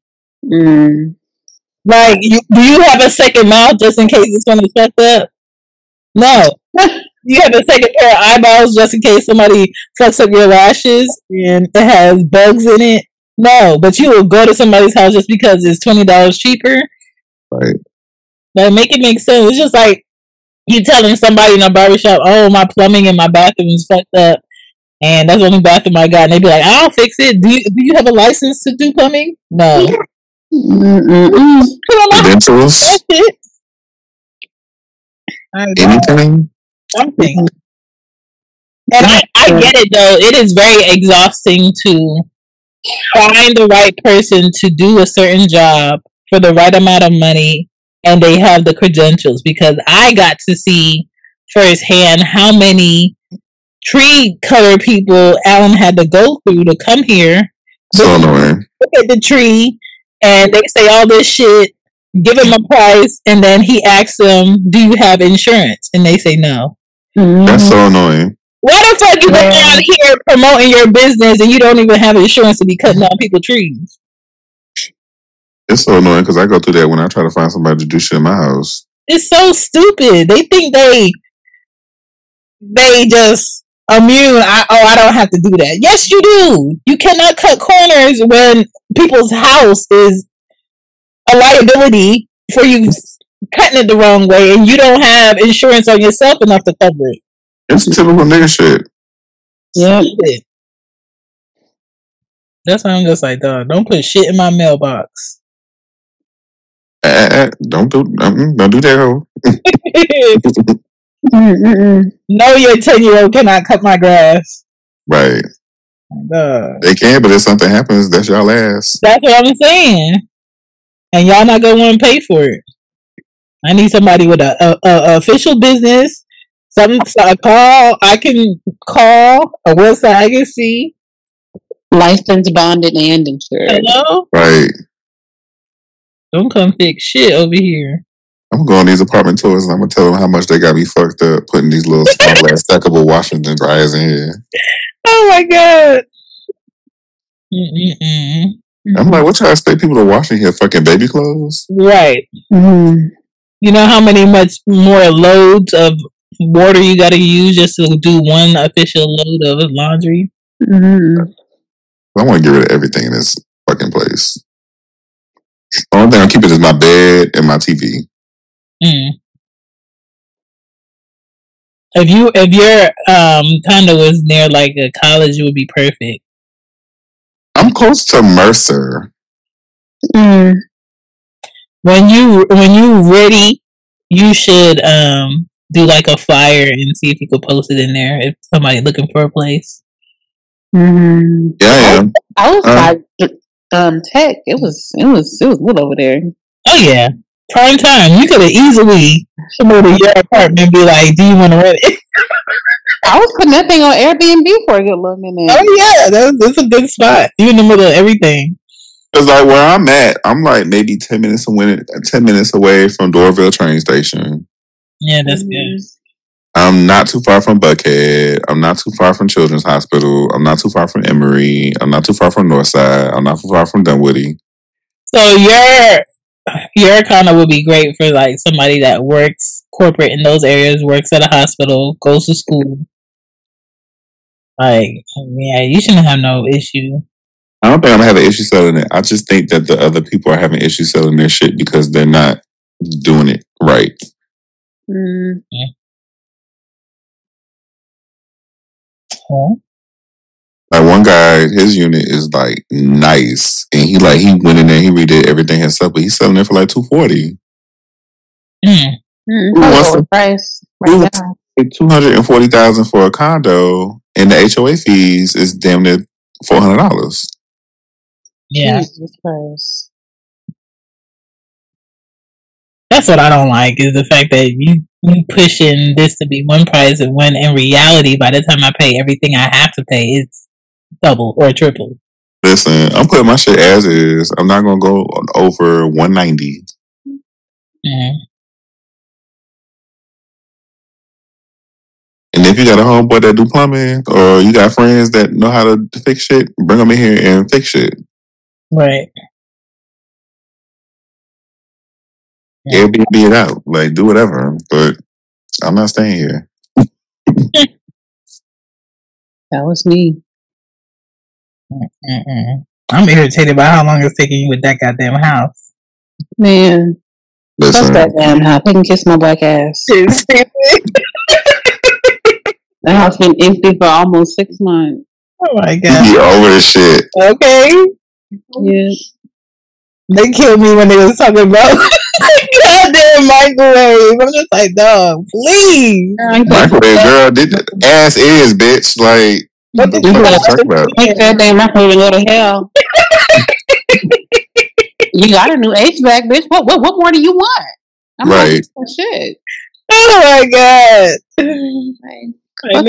Like, do you have a second mouth just in case it's gonna fuck up? No. You have a second pair of eyeballs just in case somebody fucks up your lashes and it has bugs in it? No, but you will go to somebody's house just because it's $20 cheaper. Right. Like, make it make sense. It's just like you telling somebody in a barbershop, oh, my plumbing in my bathroom is fucked up and that's the only bathroom I got. And they be like, I'll fix it. Do you have a license to do plumbing? No. Credentials? That's it. Anything? Something. And I get it though. It is very exhausting to find the right person to do a certain job for the right amount of money and they have the credentials, because I got to see firsthand how many tree cutter people Alan had to go through to come here. So annoying. Look at the tree and they say all this shit, give him a price, and then he asks them, do you have insurance? And they say no. That's so annoying. Why the fuck you go out here promoting your business and you don't even have insurance to be cutting down people's trees? It's so annoying because I go through that when I try to find somebody to do shit in my house. It's so stupid. They think they just immune. I don't have to do that. Yes, you do. You cannot cut corners when people's house is a liability for you cutting it the wrong way and you don't have insurance on yourself enough to cover it. It's typical nigga shit. Yeah. That's why I'm just like, dog, don't put shit in my mailbox. Don't do that, hoe. No, your 10-year-old cannot cut my grass. Right. They can, but if something happens, that's y'all ass. That's what I'm saying. And y'all not gonna want to pay for it. I need somebody with a official business. So I can call a website I can see. Licensed, bonded, and insured. Hello? Right. Don't come fix shit over here. I'm going to these apartment tours and I'm going to tell them how much they got me fucked up putting these little small ass stackable washers and dryers in here. Oh my God. I'm like, what y'all expect people to wash in here? Fucking baby clothes? Right. You know how much more loads of water you got to use just to do one official load of laundry? I want to get rid of everything in this fucking place. The only thing I'm keeping is my bed and my TV. If your condo was near like a college, it would be perfect. I'm close to Mercer. When you ready, you should do like a flyer and see if you could post it in there if somebody looking for a place. Yeah, I am. I was Tech. It was good over there. Oh yeah, Prime time. You could have easily come over to your apartment and be like, "Do you want to rent it?" I was putting that thing on Airbnb for a good little minute. Oh yeah, that's a good spot. You in the middle of everything. Cause like where I'm at, I'm like maybe 10 minutes away from Dorville train station. Yeah, that's good. I'm not too far from Buckhead. I'm not too far from Children's Hospital. I'm not too far from Emory. I'm not too far from Northside. I'm not too far from Dunwoody. So your kind of would be great for like somebody that works corporate in those areas, works at a hospital, goes to school. Like, yeah, you shouldn't have no issue. I don't think I'm gonna have an issue selling it. I just think that the other people are having issues selling their shit because they're not doing it right. Yeah. Huh? Like one guy, his unit is like nice, and he went in there, he redid everything himself, but he's selling it for like $240. What's the price right now? $240,000 for a condo, and the HOA fees is damn near $400. Yeah, Jesus Christ. That's what I don't like is the fact that you pushing this to be one price, and when in reality, by the time I pay everything I have to pay, it's double or triple. Listen, I'm putting my shit as is. I'm not gonna go over $190. And if you got a homeboy that do plumbing, or you got friends that know how to fix shit, bring them in here and fix shit. Right. Airbnb it out, like do whatever. But I'm not staying here. That was me. I'm irritated by how long it's taking you with that goddamn house. Man, fuck that damn house. They can kiss my black ass. That house been empty for almost 6 months. Oh my god. You over this shit. Okay. Yeah. They killed me when they was talking about goddamn microwave. I'm just like, dog, please. Microwave, girl, ass is, bitch. Like, what the fuck are you talking about? Make that damn microwave go to hell. You got a new HVAC, bitch. What more do you want? I'm right. Shit. Oh my god. The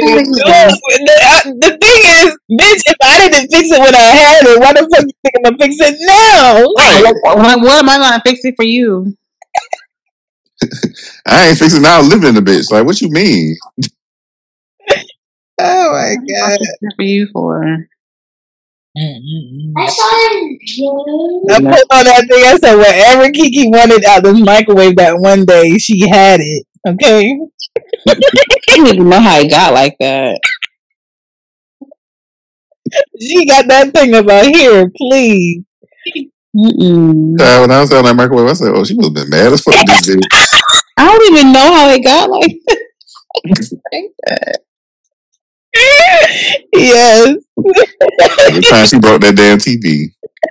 thing is, bitch, if I didn't fix it when I had it, why the fuck you think I'm gonna fix it now? Right. What am I gonna fix it for you? I ain't fixing now. Living in the bitch. Like, what you mean? Oh my god. What for you for? I put on that thing. I said, whatever Kiki wanted out of the microwave that one day, she had it. Okay. I didn't even know how it got like that. She got that thing about here, please. When I was on that microwave, I said, "Oh, she must have been mad as fuck this bitch." I don't even know how it got like that. Yes. The time she broke that damn TV.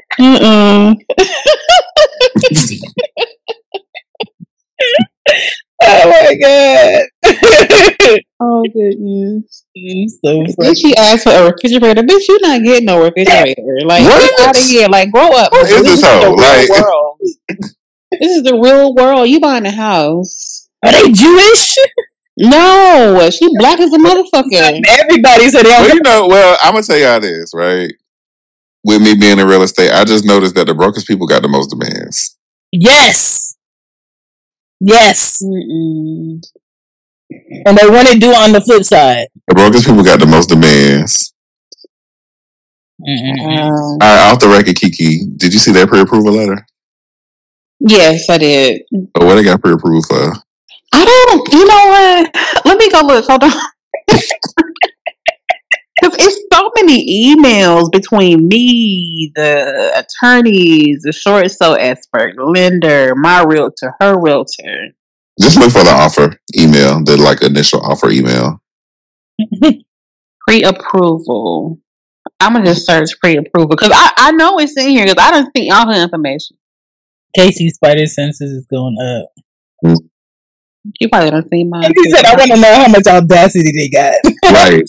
Oh my god. Oh goodness. So then she asked for a refrigerator. Bitch, you not getting no refrigerator. Like, get out of here. Like, grow up. What is this hoe? Like, world. This is the real world. You buying a house. Are they Jewish? No, she black as a motherfucker. Everybody said they well, I'm gonna tell y'all this, right? With me being in real estate, I just noticed that the brokers people got the most demands. Yes. And they want to do it on the flip side. The brokers people got the most demands. All right, off the record, Kiki, did you see that pre-approval letter? Yes, I did. Oh, what they got pre-approved for? I don't. You know what? Let me go look. Hold on. Because it's so many emails between me, the attorneys, the short sale expert, the lender, my realtor, her realtor. Just look for the offer email, the like initial offer email. Pre-approval. I'm gonna just search pre-approval because I know it's in here because I don't see all her information. Casey's spider senses is going up. You probably don't see mine. He said, "I want to know how much audacity they got." Right.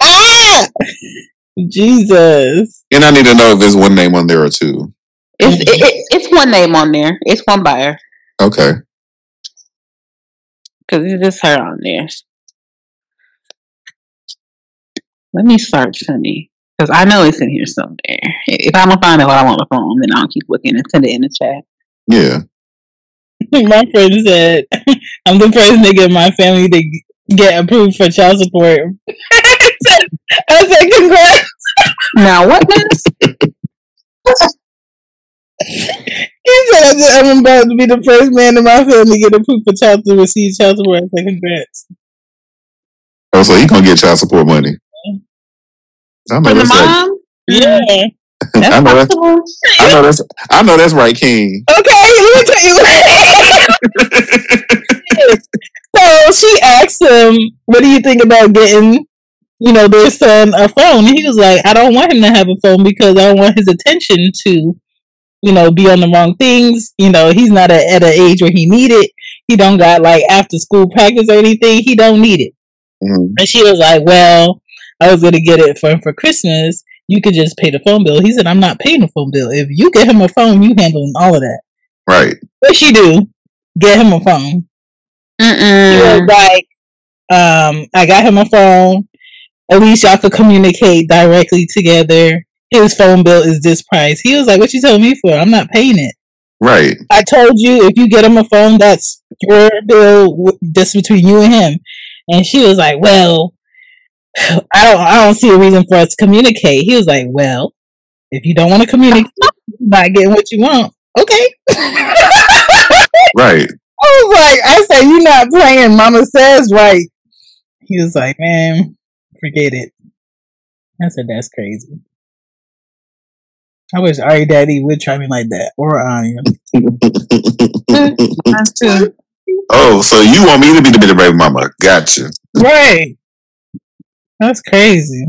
Jesus. And I need to know if there's one name on there or two. It's one name on there. It's one buyer. Okay. Because it's just her on there. Let me search, honey. Because I know it's in here somewhere. If I'm going to find out what I want on the phone, then I'll keep looking and send it in the chat. Yeah. My friend said, I'm the first nigga in my family to get approved for child support. I said, congrats. Now, what? He said, I'm about to be the first man in my family to get approved for receive child support. I said, congrats. Oh, so he gonna get child support money. I know that's mom? Yeah. I know that's right, King. Okay, let me tell you. So she asked him, what do you think about getting, their son a phone? And he was like, I don't want him to have a phone because I don't want his attention to, be on the wrong things. He's not at an age where he need it. He don't got like after school practice or anything. He don't need it. Mm-hmm. And she was like, well, I was going to get it for him for Christmas. You could just pay the phone bill. He said, I'm not paying the phone bill. If you get him a phone, you handling all of that. Right. What she do? Get him a phone. He was like, I got him a phone. At least y'all could communicate directly together. His phone bill is this price. He was like, what you telling me for? I'm not paying it. Right. I told you if you get him a phone, that's your bill just between you and him. And she was like, well, I don't see a reason for us to communicate. He was like, well, if you don't want to communicate, you're not getting what you want. Okay. Right. I was like, I said, you're not playing. Mama says right. He was like, man, forget it. I said, that's crazy. I wish Ari Daddy would try me like that. Or Anya. Oh, so you want me to be the baby mama. Gotcha. Right. That's crazy.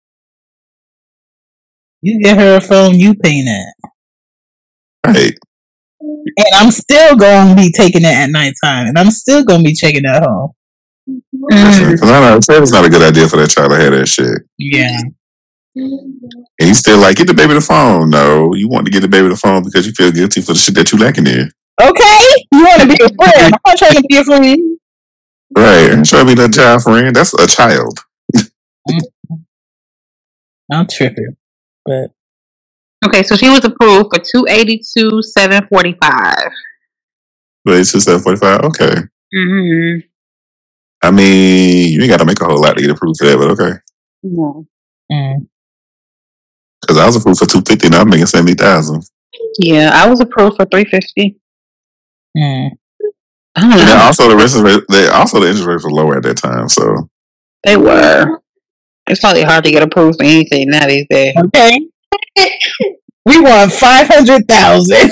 You get her a phone, you paying that. Right. And I'm still going to be taking it at nighttime. And I'm still going to be checking it at home. Because I know it's not a good idea for that child to have that shit. Yeah. And he's still like, get the baby the phone. No, you want to get the baby the phone because you feel guilty for the shit that you lacking in. Okay. You want to be a friend. I'm not trying to be a friend. Right. I'm trying to be that child friend. That's a child. I'm tripping. But okay, so she was approved for $282,745. $282,745? Okay. Mm-hmm. I mean, you ain't got to make a whole lot to get approved for that, but okay. No. Because I was approved for $250 and I'm making $70,000. Yeah, I was approved for $350. And then also the interest rates were lower at that time, so they were. It's probably hard to get approved for anything now these days. Okay. We want $500,000.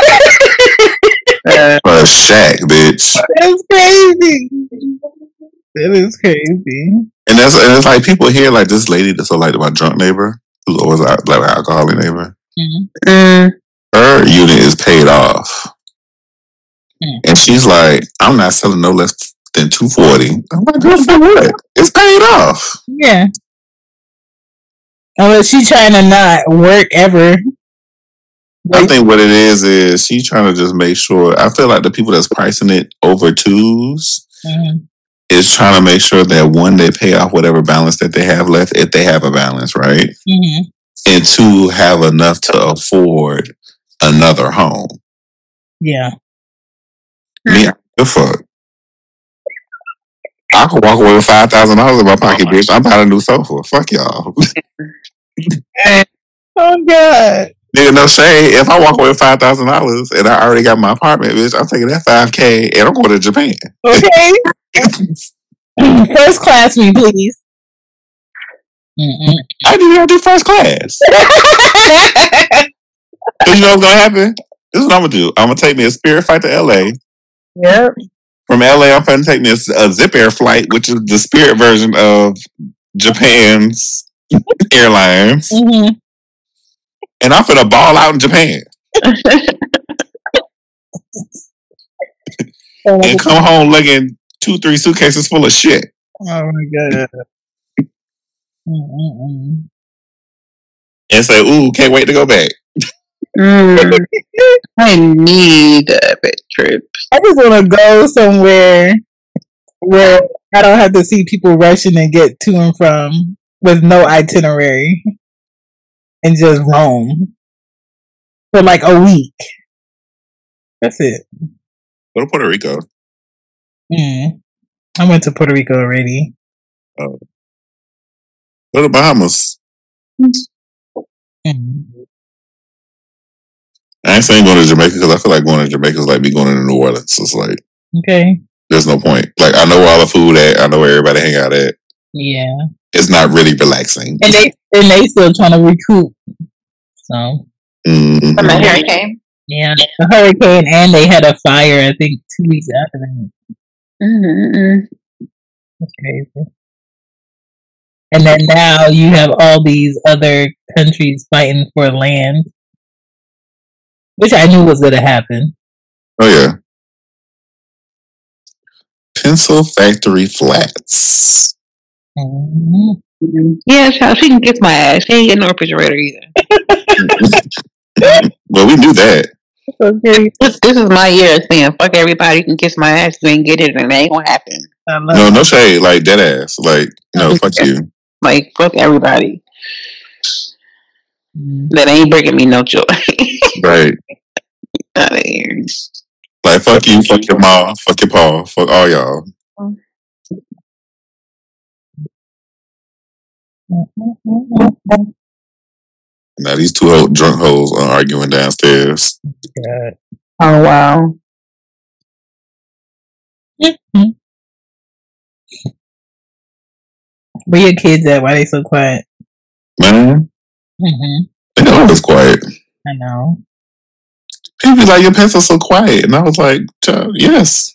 For a shack, bitch. That's crazy. That is crazy. And it's like people here, like this lady that's like my drunk neighbor, who's always like an alcoholic neighbor. Mm-hmm. Her unit is paid off. And she's like, I'm not selling no less than $240. I'm like, good for what? It's paid off. Yeah. Unless she's trying to not work ever. I think what it is she's trying to just make sure. I feel like the people that's pricing it over twos is trying to make sure that one, they pay off whatever balance that they have left, if they have a balance, right? And two, have enough to afford another home. Yeah. Me, the fuck. I could walk away with $5,000 in my pocket, bitch. I'm buying a new sofa. Fuck y'all. Oh God. Nigga, no shade. If I walk away with $5,000 and I already got my apartment, bitch, I'm taking that $5,000 and I'm going to Japan. Okay. First class me, please. I didn't even do first class. You know what's gonna happen? This is what I'm gonna do. I'm gonna take me a Spirit flight to LA. Yep. From LA, I'm gonna take me a Zip Air flight, which is the Spirit version of Japan's airlines. And I'm finna ball out in Japan. And come home looking 2-3 suitcases full of shit. Oh my God. And say, ooh, can't wait to go back. I need a big trip. I just want to go somewhere where I don't have to see people rushing and get to and from with no itinerary and just roam for like a week. That's it. Go to Puerto Rico. I went to Puerto Rico already. Go to Bahamas. I ain't saying going to Jamaica because I feel like going to Jamaica is like me going to New Orleans. It's like, okay, there's no point. Like, I know where all the food at. I know where everybody hang out at. Yeah, it's not really relaxing. And they still trying to recoup. So from the hurricane. Yeah, a hurricane, and they had a fire. I think 2 weeks after that. That's crazy. And then now you have all these other countries fighting for land, which I knew was going to happen. Oh, yeah. Pencil Factory Flats. Yeah, she can kiss my ass. She ain't getting no refrigerator either. Well, we knew that. Okay. This is my year of saying, fuck everybody, you can kiss my ass, you ain't get it, and it ain't gonna happen. No shade. Like, dead ass. Like, no, fuck you. Like, fuck everybody. That ain't bringing me no joy. Right. Out of here. Like, fuck you, fuck your mom, fuck your pa, fuck all y'all. Now these two drunk hoes are arguing downstairs. God. Oh, wow. Where your kids at? Why they so quiet? Man. They always quiet. I know. People be like, your pencil's so quiet. And I was like, yes.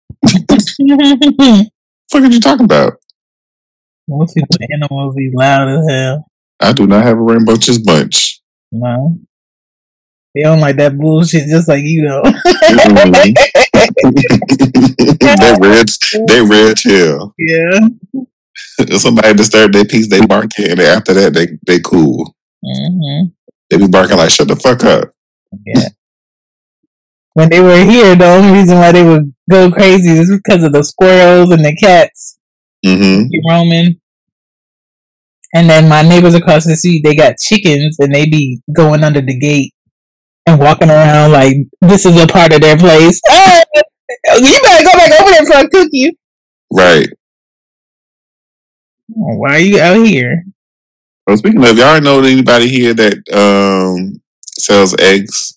What are you talking about? Most people animals be loud as hell. I do not have a Rainbow Just Bunch. No. They don't like that bullshit just like you know. They red chill. Yeah. If somebody disturb their peace, they bark it, and after that they cool. They be barking like, shut the fuck up. Yeah. When they were here, the only reason why they would go crazy is because of the squirrels and the cats roaming. And then my neighbors across the street, they got chickens, and they be going under the gate and walking around like this is a part of their place. Oh, you better go back over there before I cook you. Right. Why are you out here? Well, speaking of, y'all know anybody here that sells eggs?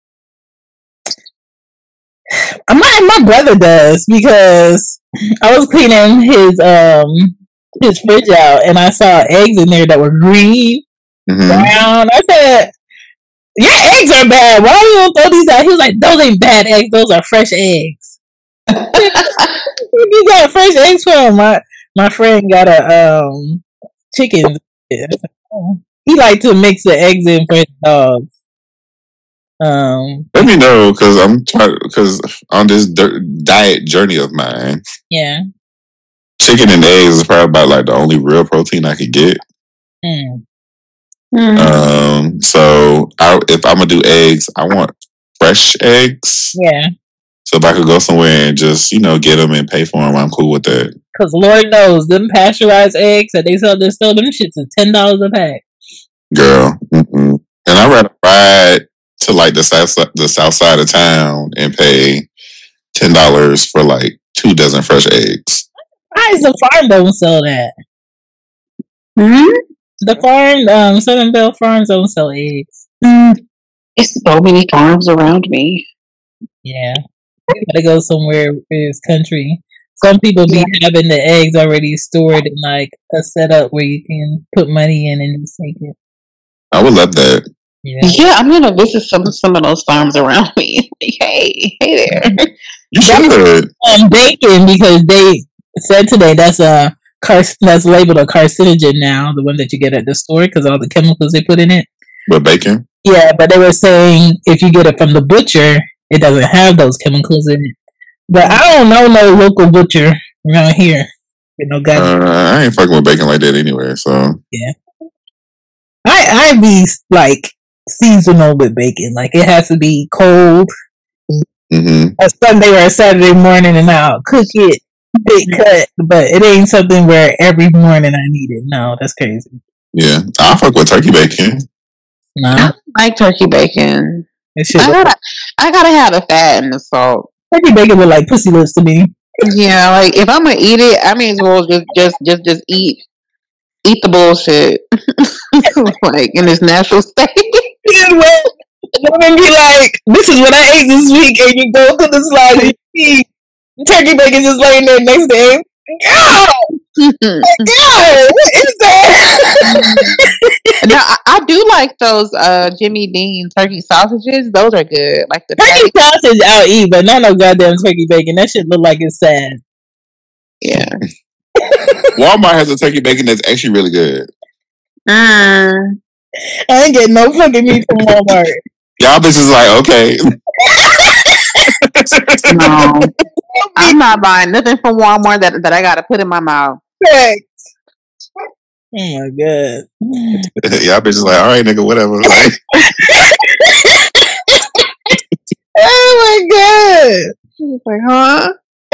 My brother does, because I was cleaning his fridge out and I saw eggs in there that were green, brown. I said, your eggs are bad. Why do you don't throw these out? He was like, those ain't bad eggs. Those are fresh eggs. You got fresh eggs from? My friend got a chicken. He like to mix the eggs in for his dogs. Let me know, because I'm trying, because on this diet journey of mine, yeah, chicken and eggs is probably about like the only real protein I could get. So if I'm gonna do eggs, I want fresh eggs. Yeah. So if I could go somewhere and just get them and pay for them, I'm cool with that. Because Lord knows them pasteurized eggs that they sell this store, them shits is $10 a pack. Girl, and I'd rather ride to like the south side of town and pay $10 for like 2 dozen fresh eggs. Why is the farm don't sell that? The farm, Southern Belle Farms don't sell eggs. It's so many farms around me. Yeah, you gotta go somewhere where it's country. Some people be having the eggs already stored in like a setup where you can put money in and just take it. I would love that. Yeah, I'm gonna visit some of those farms around me. Like, hey there. You should. Bacon, because they said today that's labeled a carcinogen now, the one that you get at the store, because all the chemicals they put in it. But bacon? Yeah, but they were saying if you get it from the butcher, it doesn't have those chemicals in it. But I don't know no local butcher around here. I ain't fucking with bacon like that anyway, so. Yeah. I be like seasonal with bacon. Like it has to be cold. A Sunday or a Saturday morning, and I'll cook it big cut. But it ain't something where every morning I need it. No, that's crazy. Yeah, I fuck with turkey bacon. No, I like turkey bacon. I gotta have the fat and the salt. Turkey bacon look like pussy lips to me. Yeah, like if I'm gonna eat it, I may as well just eat the bullshit like in its natural state. Women be like, "This is what I ate this week," and you go to the slide and you see turkey bacon just laying there next to him. God, what is that? Now I do like those Jimmy Dean turkey sausages. Those are good. Like the turkey sausage, I'll eat, but not no goddamn turkey bacon. That shit look like it's sad. Yeah. Walmart has a turkey bacon that's actually really good. I ain't getting no fucking meat from Walmart. Y'all bitches like, okay. No, I'm not buying nothing from Walmart that I gotta put in my mouth. Correct. Oh my god. Y'all bitches like, all right, nigga, whatever. Like. Oh my god. Like, huh?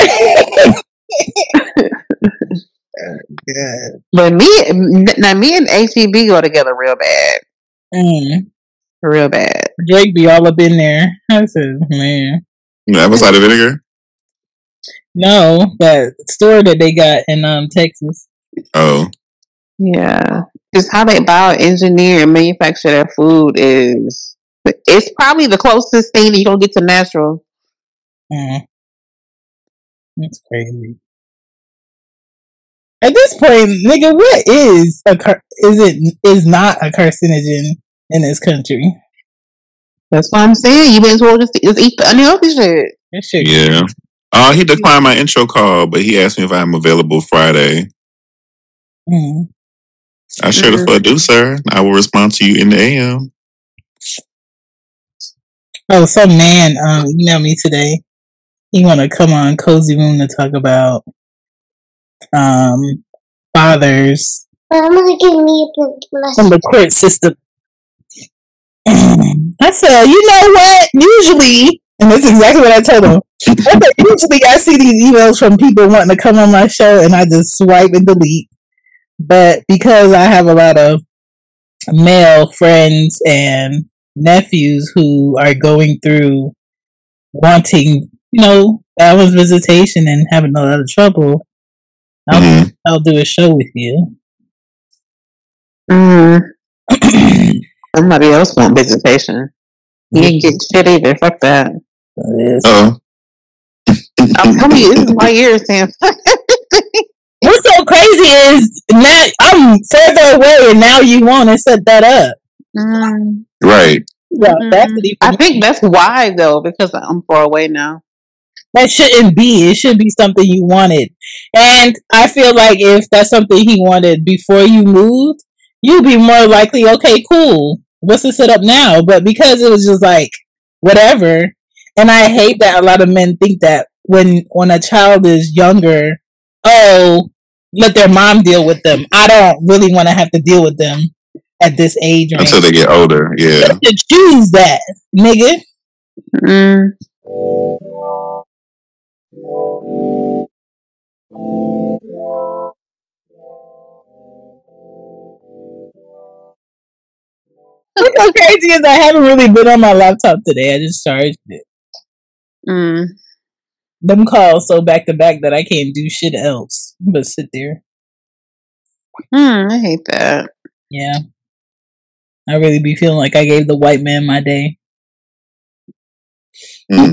God. But me and ATB go together real bad. Real bad. Drake be all up in there. I said, man. Apple cider vinegar? No, that store that they got in Texas. Oh. Yeah. Just how they bioengineer and manufacture their food it's probably the closest thing that you don't get to natural. That's crazy. At this point, nigga, what is not a carcinogen in this country? That's what I'm saying. You may as well just eat the unhealthy shit. Yeah. He declined my intro call, but he asked me if I'm available Friday. I sure the fuck do, sir. I will respond to you in the AM. Oh, some man emailed me today. He want to come on Cozy Room to talk about fathers from the court system. I said, you know what? Usually, and that's exactly what I told him. Usually, I see these emails from people wanting to come on my show, and I just swipe and delete. But because I have a lot of male friends and nephews who are going through wanting, balanced visitation and having a lot of trouble, I'll do a show with you. Somebody else want visitation. You ain't get shit either. Fuck that. I'm telling you, this is my ears saying. What's so crazy is now I'm further away, and now you want to set that up. Right. Yeah, I think that's why though, because I'm far away now. That shouldn't be. It should be something you wanted, and I feel like if that's something he wanted before you moved, you'd be more likely, okay, cool, what's the setup now? But because it was just like whatever, and I hate that a lot of men think that when a child is younger, let their mom deal with them. I don't really want to have to deal with them at this age until they get older. Yeah, you have to choose that, nigga. What's so crazy is I haven't really been on my laptop today. I just charged it. Them calls so back to back that I can't do shit else but sit there. I hate that. Yeah. I really be feeling like I gave the white man my day. Yeah.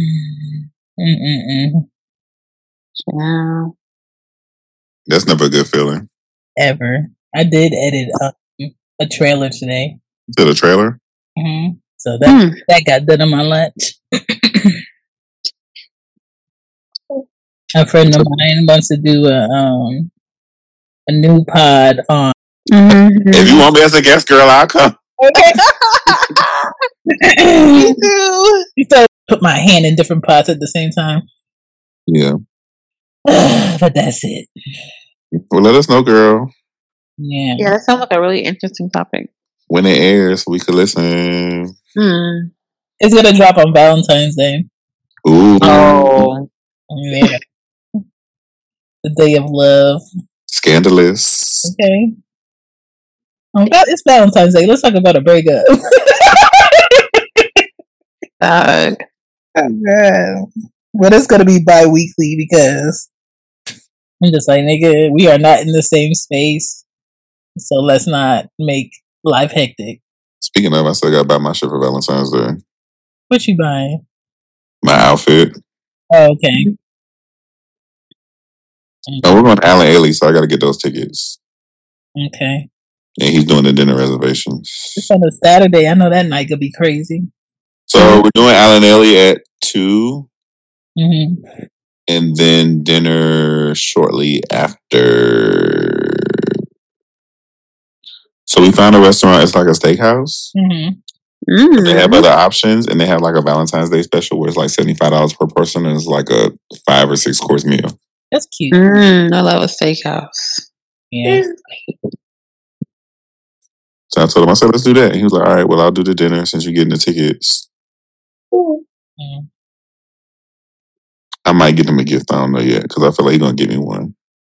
That's never a good feeling. Ever. I did edit a trailer today. To the trailer? So that got done on my lunch. A friend of mine wants to do a new pod on. If you want me as a guest, girl, I'll come. Okay. Me too. So put my hand in different pots at the same time. Yeah. But that's it. Well, let us know, girl. Yeah. Yeah, that sounds like a really interesting topic. when it airs, we could listen. It's gonna drop on Valentine's Day. Ooh. Oh. Yeah. The day of love. Scandalous. Okay. Oh, it's Valentine's Day. Let's talk about a breakup. Oh, but it's gonna be bi-weekly because I'm just like, nigga, we are not in the same space, so let's not make life hectic. Speaking of, I still gotta buy my shit for Valentine's Day. What you buying? My outfit. Oh, okay. Oh, we're going to Alan Ailey, so I gotta get those tickets. Okay. And he's doing the dinner reservations. It's on a Saturday. I know that night could be crazy. So we're doing Alan Ailey at 2. Mm-hmm. And then dinner shortly after. So we found a restaurant. It's like a steakhouse. Mm-hmm. They have other options, and they have like a Valentine's Day special where it's like $75 per person, and it's like a 5 or 6 course meal. That's cute. I love a steakhouse. Yeah. So I told him, I said, let's do that. And he was like, all right, well, I'll do the dinner since you're getting the tickets. Mm-hmm. I might get him a gift. I don't know yet because I feel like he's going to get me one.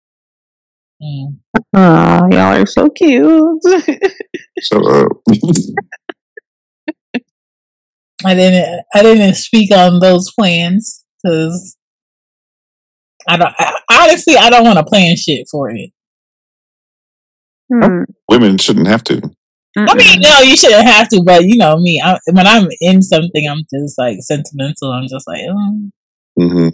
Oh, y'all are so cute. Shut up. I didn't speak on those plans because I don't want to plan shit for it. Women shouldn't have to. I mean, no, you shouldn't have to, but you know me. When I'm in something, I'm just like sentimental. I'm just like, mm-hmm.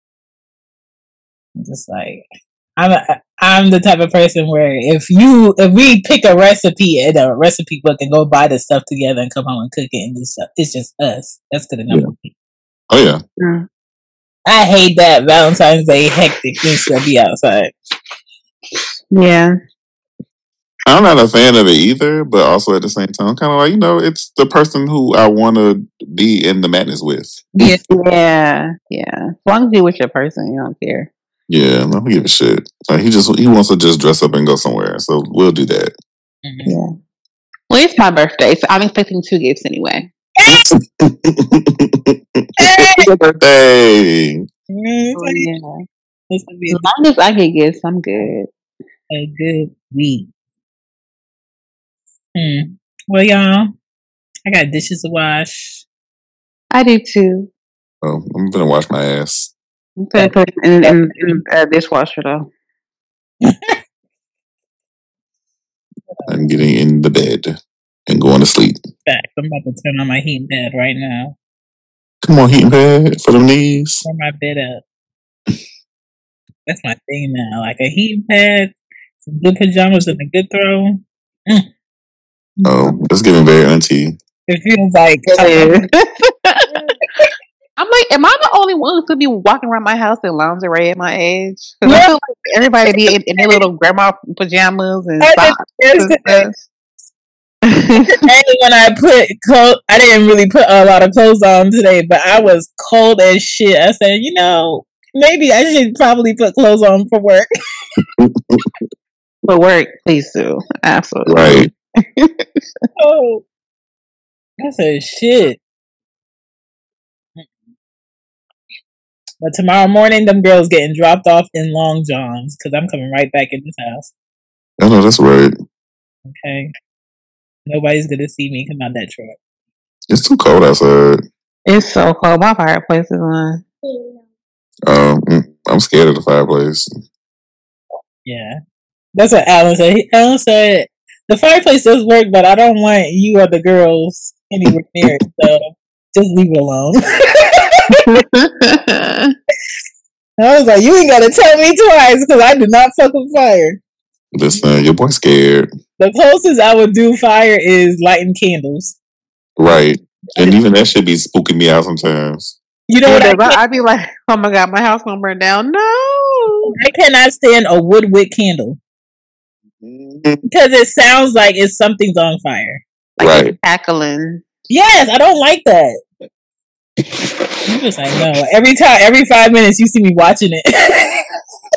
I'm just like, I'm the type of person where if we pick a recipe in a recipe book and go buy the stuff together and come home and cook it and do stuff, it's just us. That's good enough. Yeah. Oh yeah. I hate that Valentine's Day hecticness to be outside. Yeah. I'm not a fan of it either, but also at the same time, kind of like, it's the person who I want to be in the madness with. Yeah. As long as you're with your person, you don't care. Yeah, no, give a shit. Like he wants to just dress up and go somewhere, so we'll do that. Mm-hmm. Yeah. Well, it's my birthday, so I'm expecting 2 gifts anyway. Happy birthday! Oh, yeah. As long as I get gifts, I'm good. A good week. Well, y'all, I got dishes to wash. I do too. Oh, I'm gonna wash my ass. I'm gonna put it in the dishwasher though. I'm getting in the bed and going to sleep. Fact, I'm about to turn on my heating pad right now. Come on, heating pad for them knees. Turn my bed up. That's my thing now. Like a heating pad, some good pajamas, and a good throw. Oh, that's getting very auntie. It feels like. I'm like, am I the only one who could be walking around my house in lingerie at my age? Because I feel like everybody be in their little grandma pajamas and socks and stuff. When I put clothes, I didn't really put a lot of clothes on today, but I was cold as shit. I said, maybe I should probably put clothes on for work. For work, please do. Absolutely. Right. Oh, I said shit. But tomorrow morning, them girls getting dropped off in long johns because I'm coming right back in this house. I know that's right. Okay. Nobody's gonna see me come out that truck. It's too cold outside. It's so cold. My fireplace is on. I'm scared of the fireplace. Yeah. That's what Alan said. Alan said, the fireplace does work, but I don't want you or the girls anywhere near it, so just leave it alone. I was like, you ain't gotta tell me twice because I do not fuck with fire. Listen, your boy's scared. The closest I would do fire is lighting candles. Right. And even that should be spooking me out sometimes. You know what? I'd be like, oh my God, my house gonna burn down. No. I cannot stand a wood wick candle. Because it sounds like something's on fire. Like right. It's cackling. Yes, I don't like that. I'm just like, no. Every 5 minutes you see me watching it.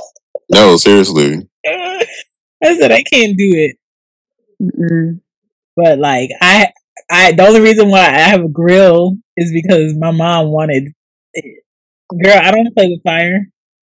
No, seriously. I said I can't do it. Mm-mm. But like I the only reason why I have a grill is because my mom wanted it. Girl, I don't play with fire.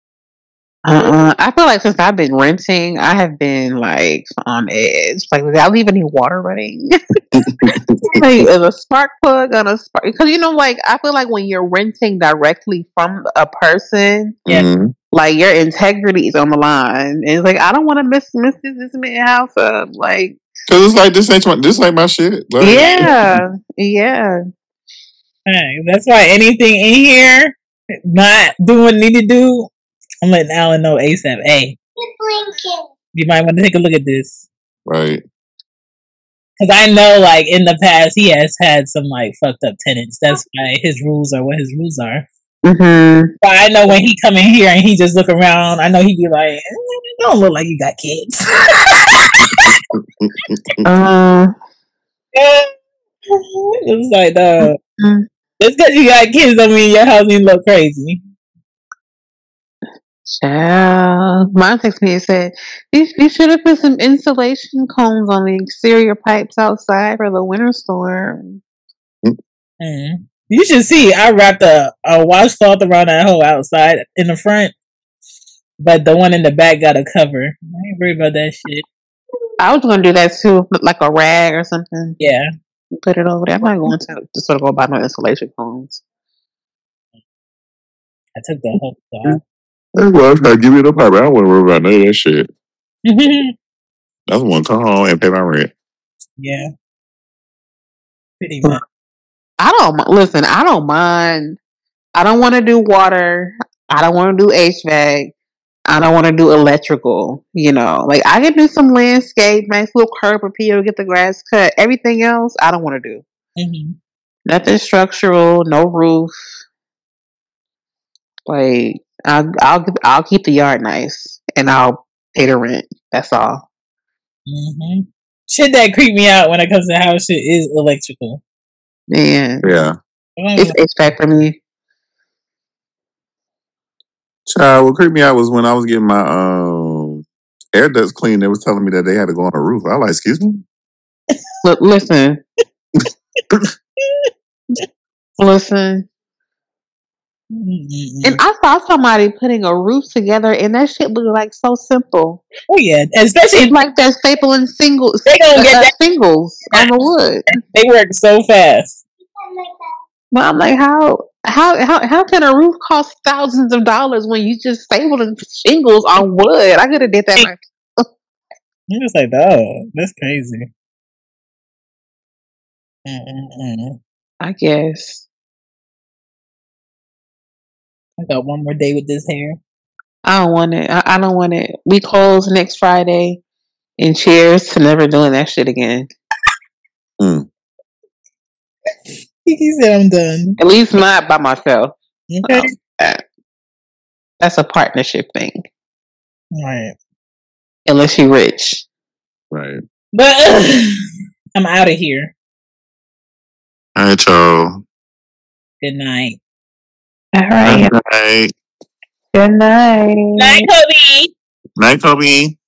I feel like since I've been renting, I have been like on edge. Like, without leaving any water running, like a spark plug on a spark. Because like I feel like when you're renting directly from a person, Mm-hmm. like your integrity is on the line. And it's like I don't want to miss this man house up. Like, because it's like this ain't my shit. Like, yeah. Hey, that's why anything in here not doing what need to do, I'm letting Alan know ASAP. Hey, you might want to take a look at this. Right. Because I know, like, in the past, he has had some, like, fucked up tenants. That's why his rules are what his rules are. Mm-hmm. But I know when he come in here and he just look around, I know he'd be like, don't look like you got kids. It's like, just because you got kids don't mean your house ain't look crazy. Child. Mine texted me and said, you should have put some insulation cones on the exterior pipes outside for the winter storm. You should see, I wrapped a washcloth around that whole outside in the front, but the one in the back got a cover. I ain't worried about that shit. I was going to do that too, like a rag or something. Yeah. Put it over there. I'm not going to just sort of go buy no insulation cones. I took the whole off. Well, I gotta give me the pipe. I don't want to worry about none of that shit. I just want to come home and pay my rent. Yeah. Pretty much. I don't mind. I don't want to do water. I don't want to do HVAC. I don't want to do electrical. Like I can do some landscape, nice little curb appeal, get the grass cut. Everything else, I don't want to do. Mm-hmm. Nothing structural, no roof. Like I'll keep the yard nice and I'll pay the rent. That's all. Mm-hmm. Shit that creep me out when it comes to house shit is electrical. Yeah. It's HVAC for me. Child, what creeped me out was when I was getting my air ducts cleaned. They was telling me that they had to go on the roof. I was like, excuse me? Look, listen. Listen. Mm-hmm. And I saw somebody putting a roof together, and that shit looked like so simple. Oh yeah, especially it's like they're stapling singles. They gonna get that singles on the wood. They work so fast. But I'm like, how can a roof cost thousands of dollars when you just stapling shingles on wood? I could have did that myself. I'm just like, oh, that's crazy. I guess. I got one more day with this hair. I don't want it. I don't want it. We close next Friday, and cheers to never doing that shit again. He said I'm done. At least not by myself. Okay. That's a partnership thing. Right. Unless you're rich. Right. But I'm out of here. All right, y'all. Good night. All right. Good night. Good night. Night, Kobe. Night, Kobe.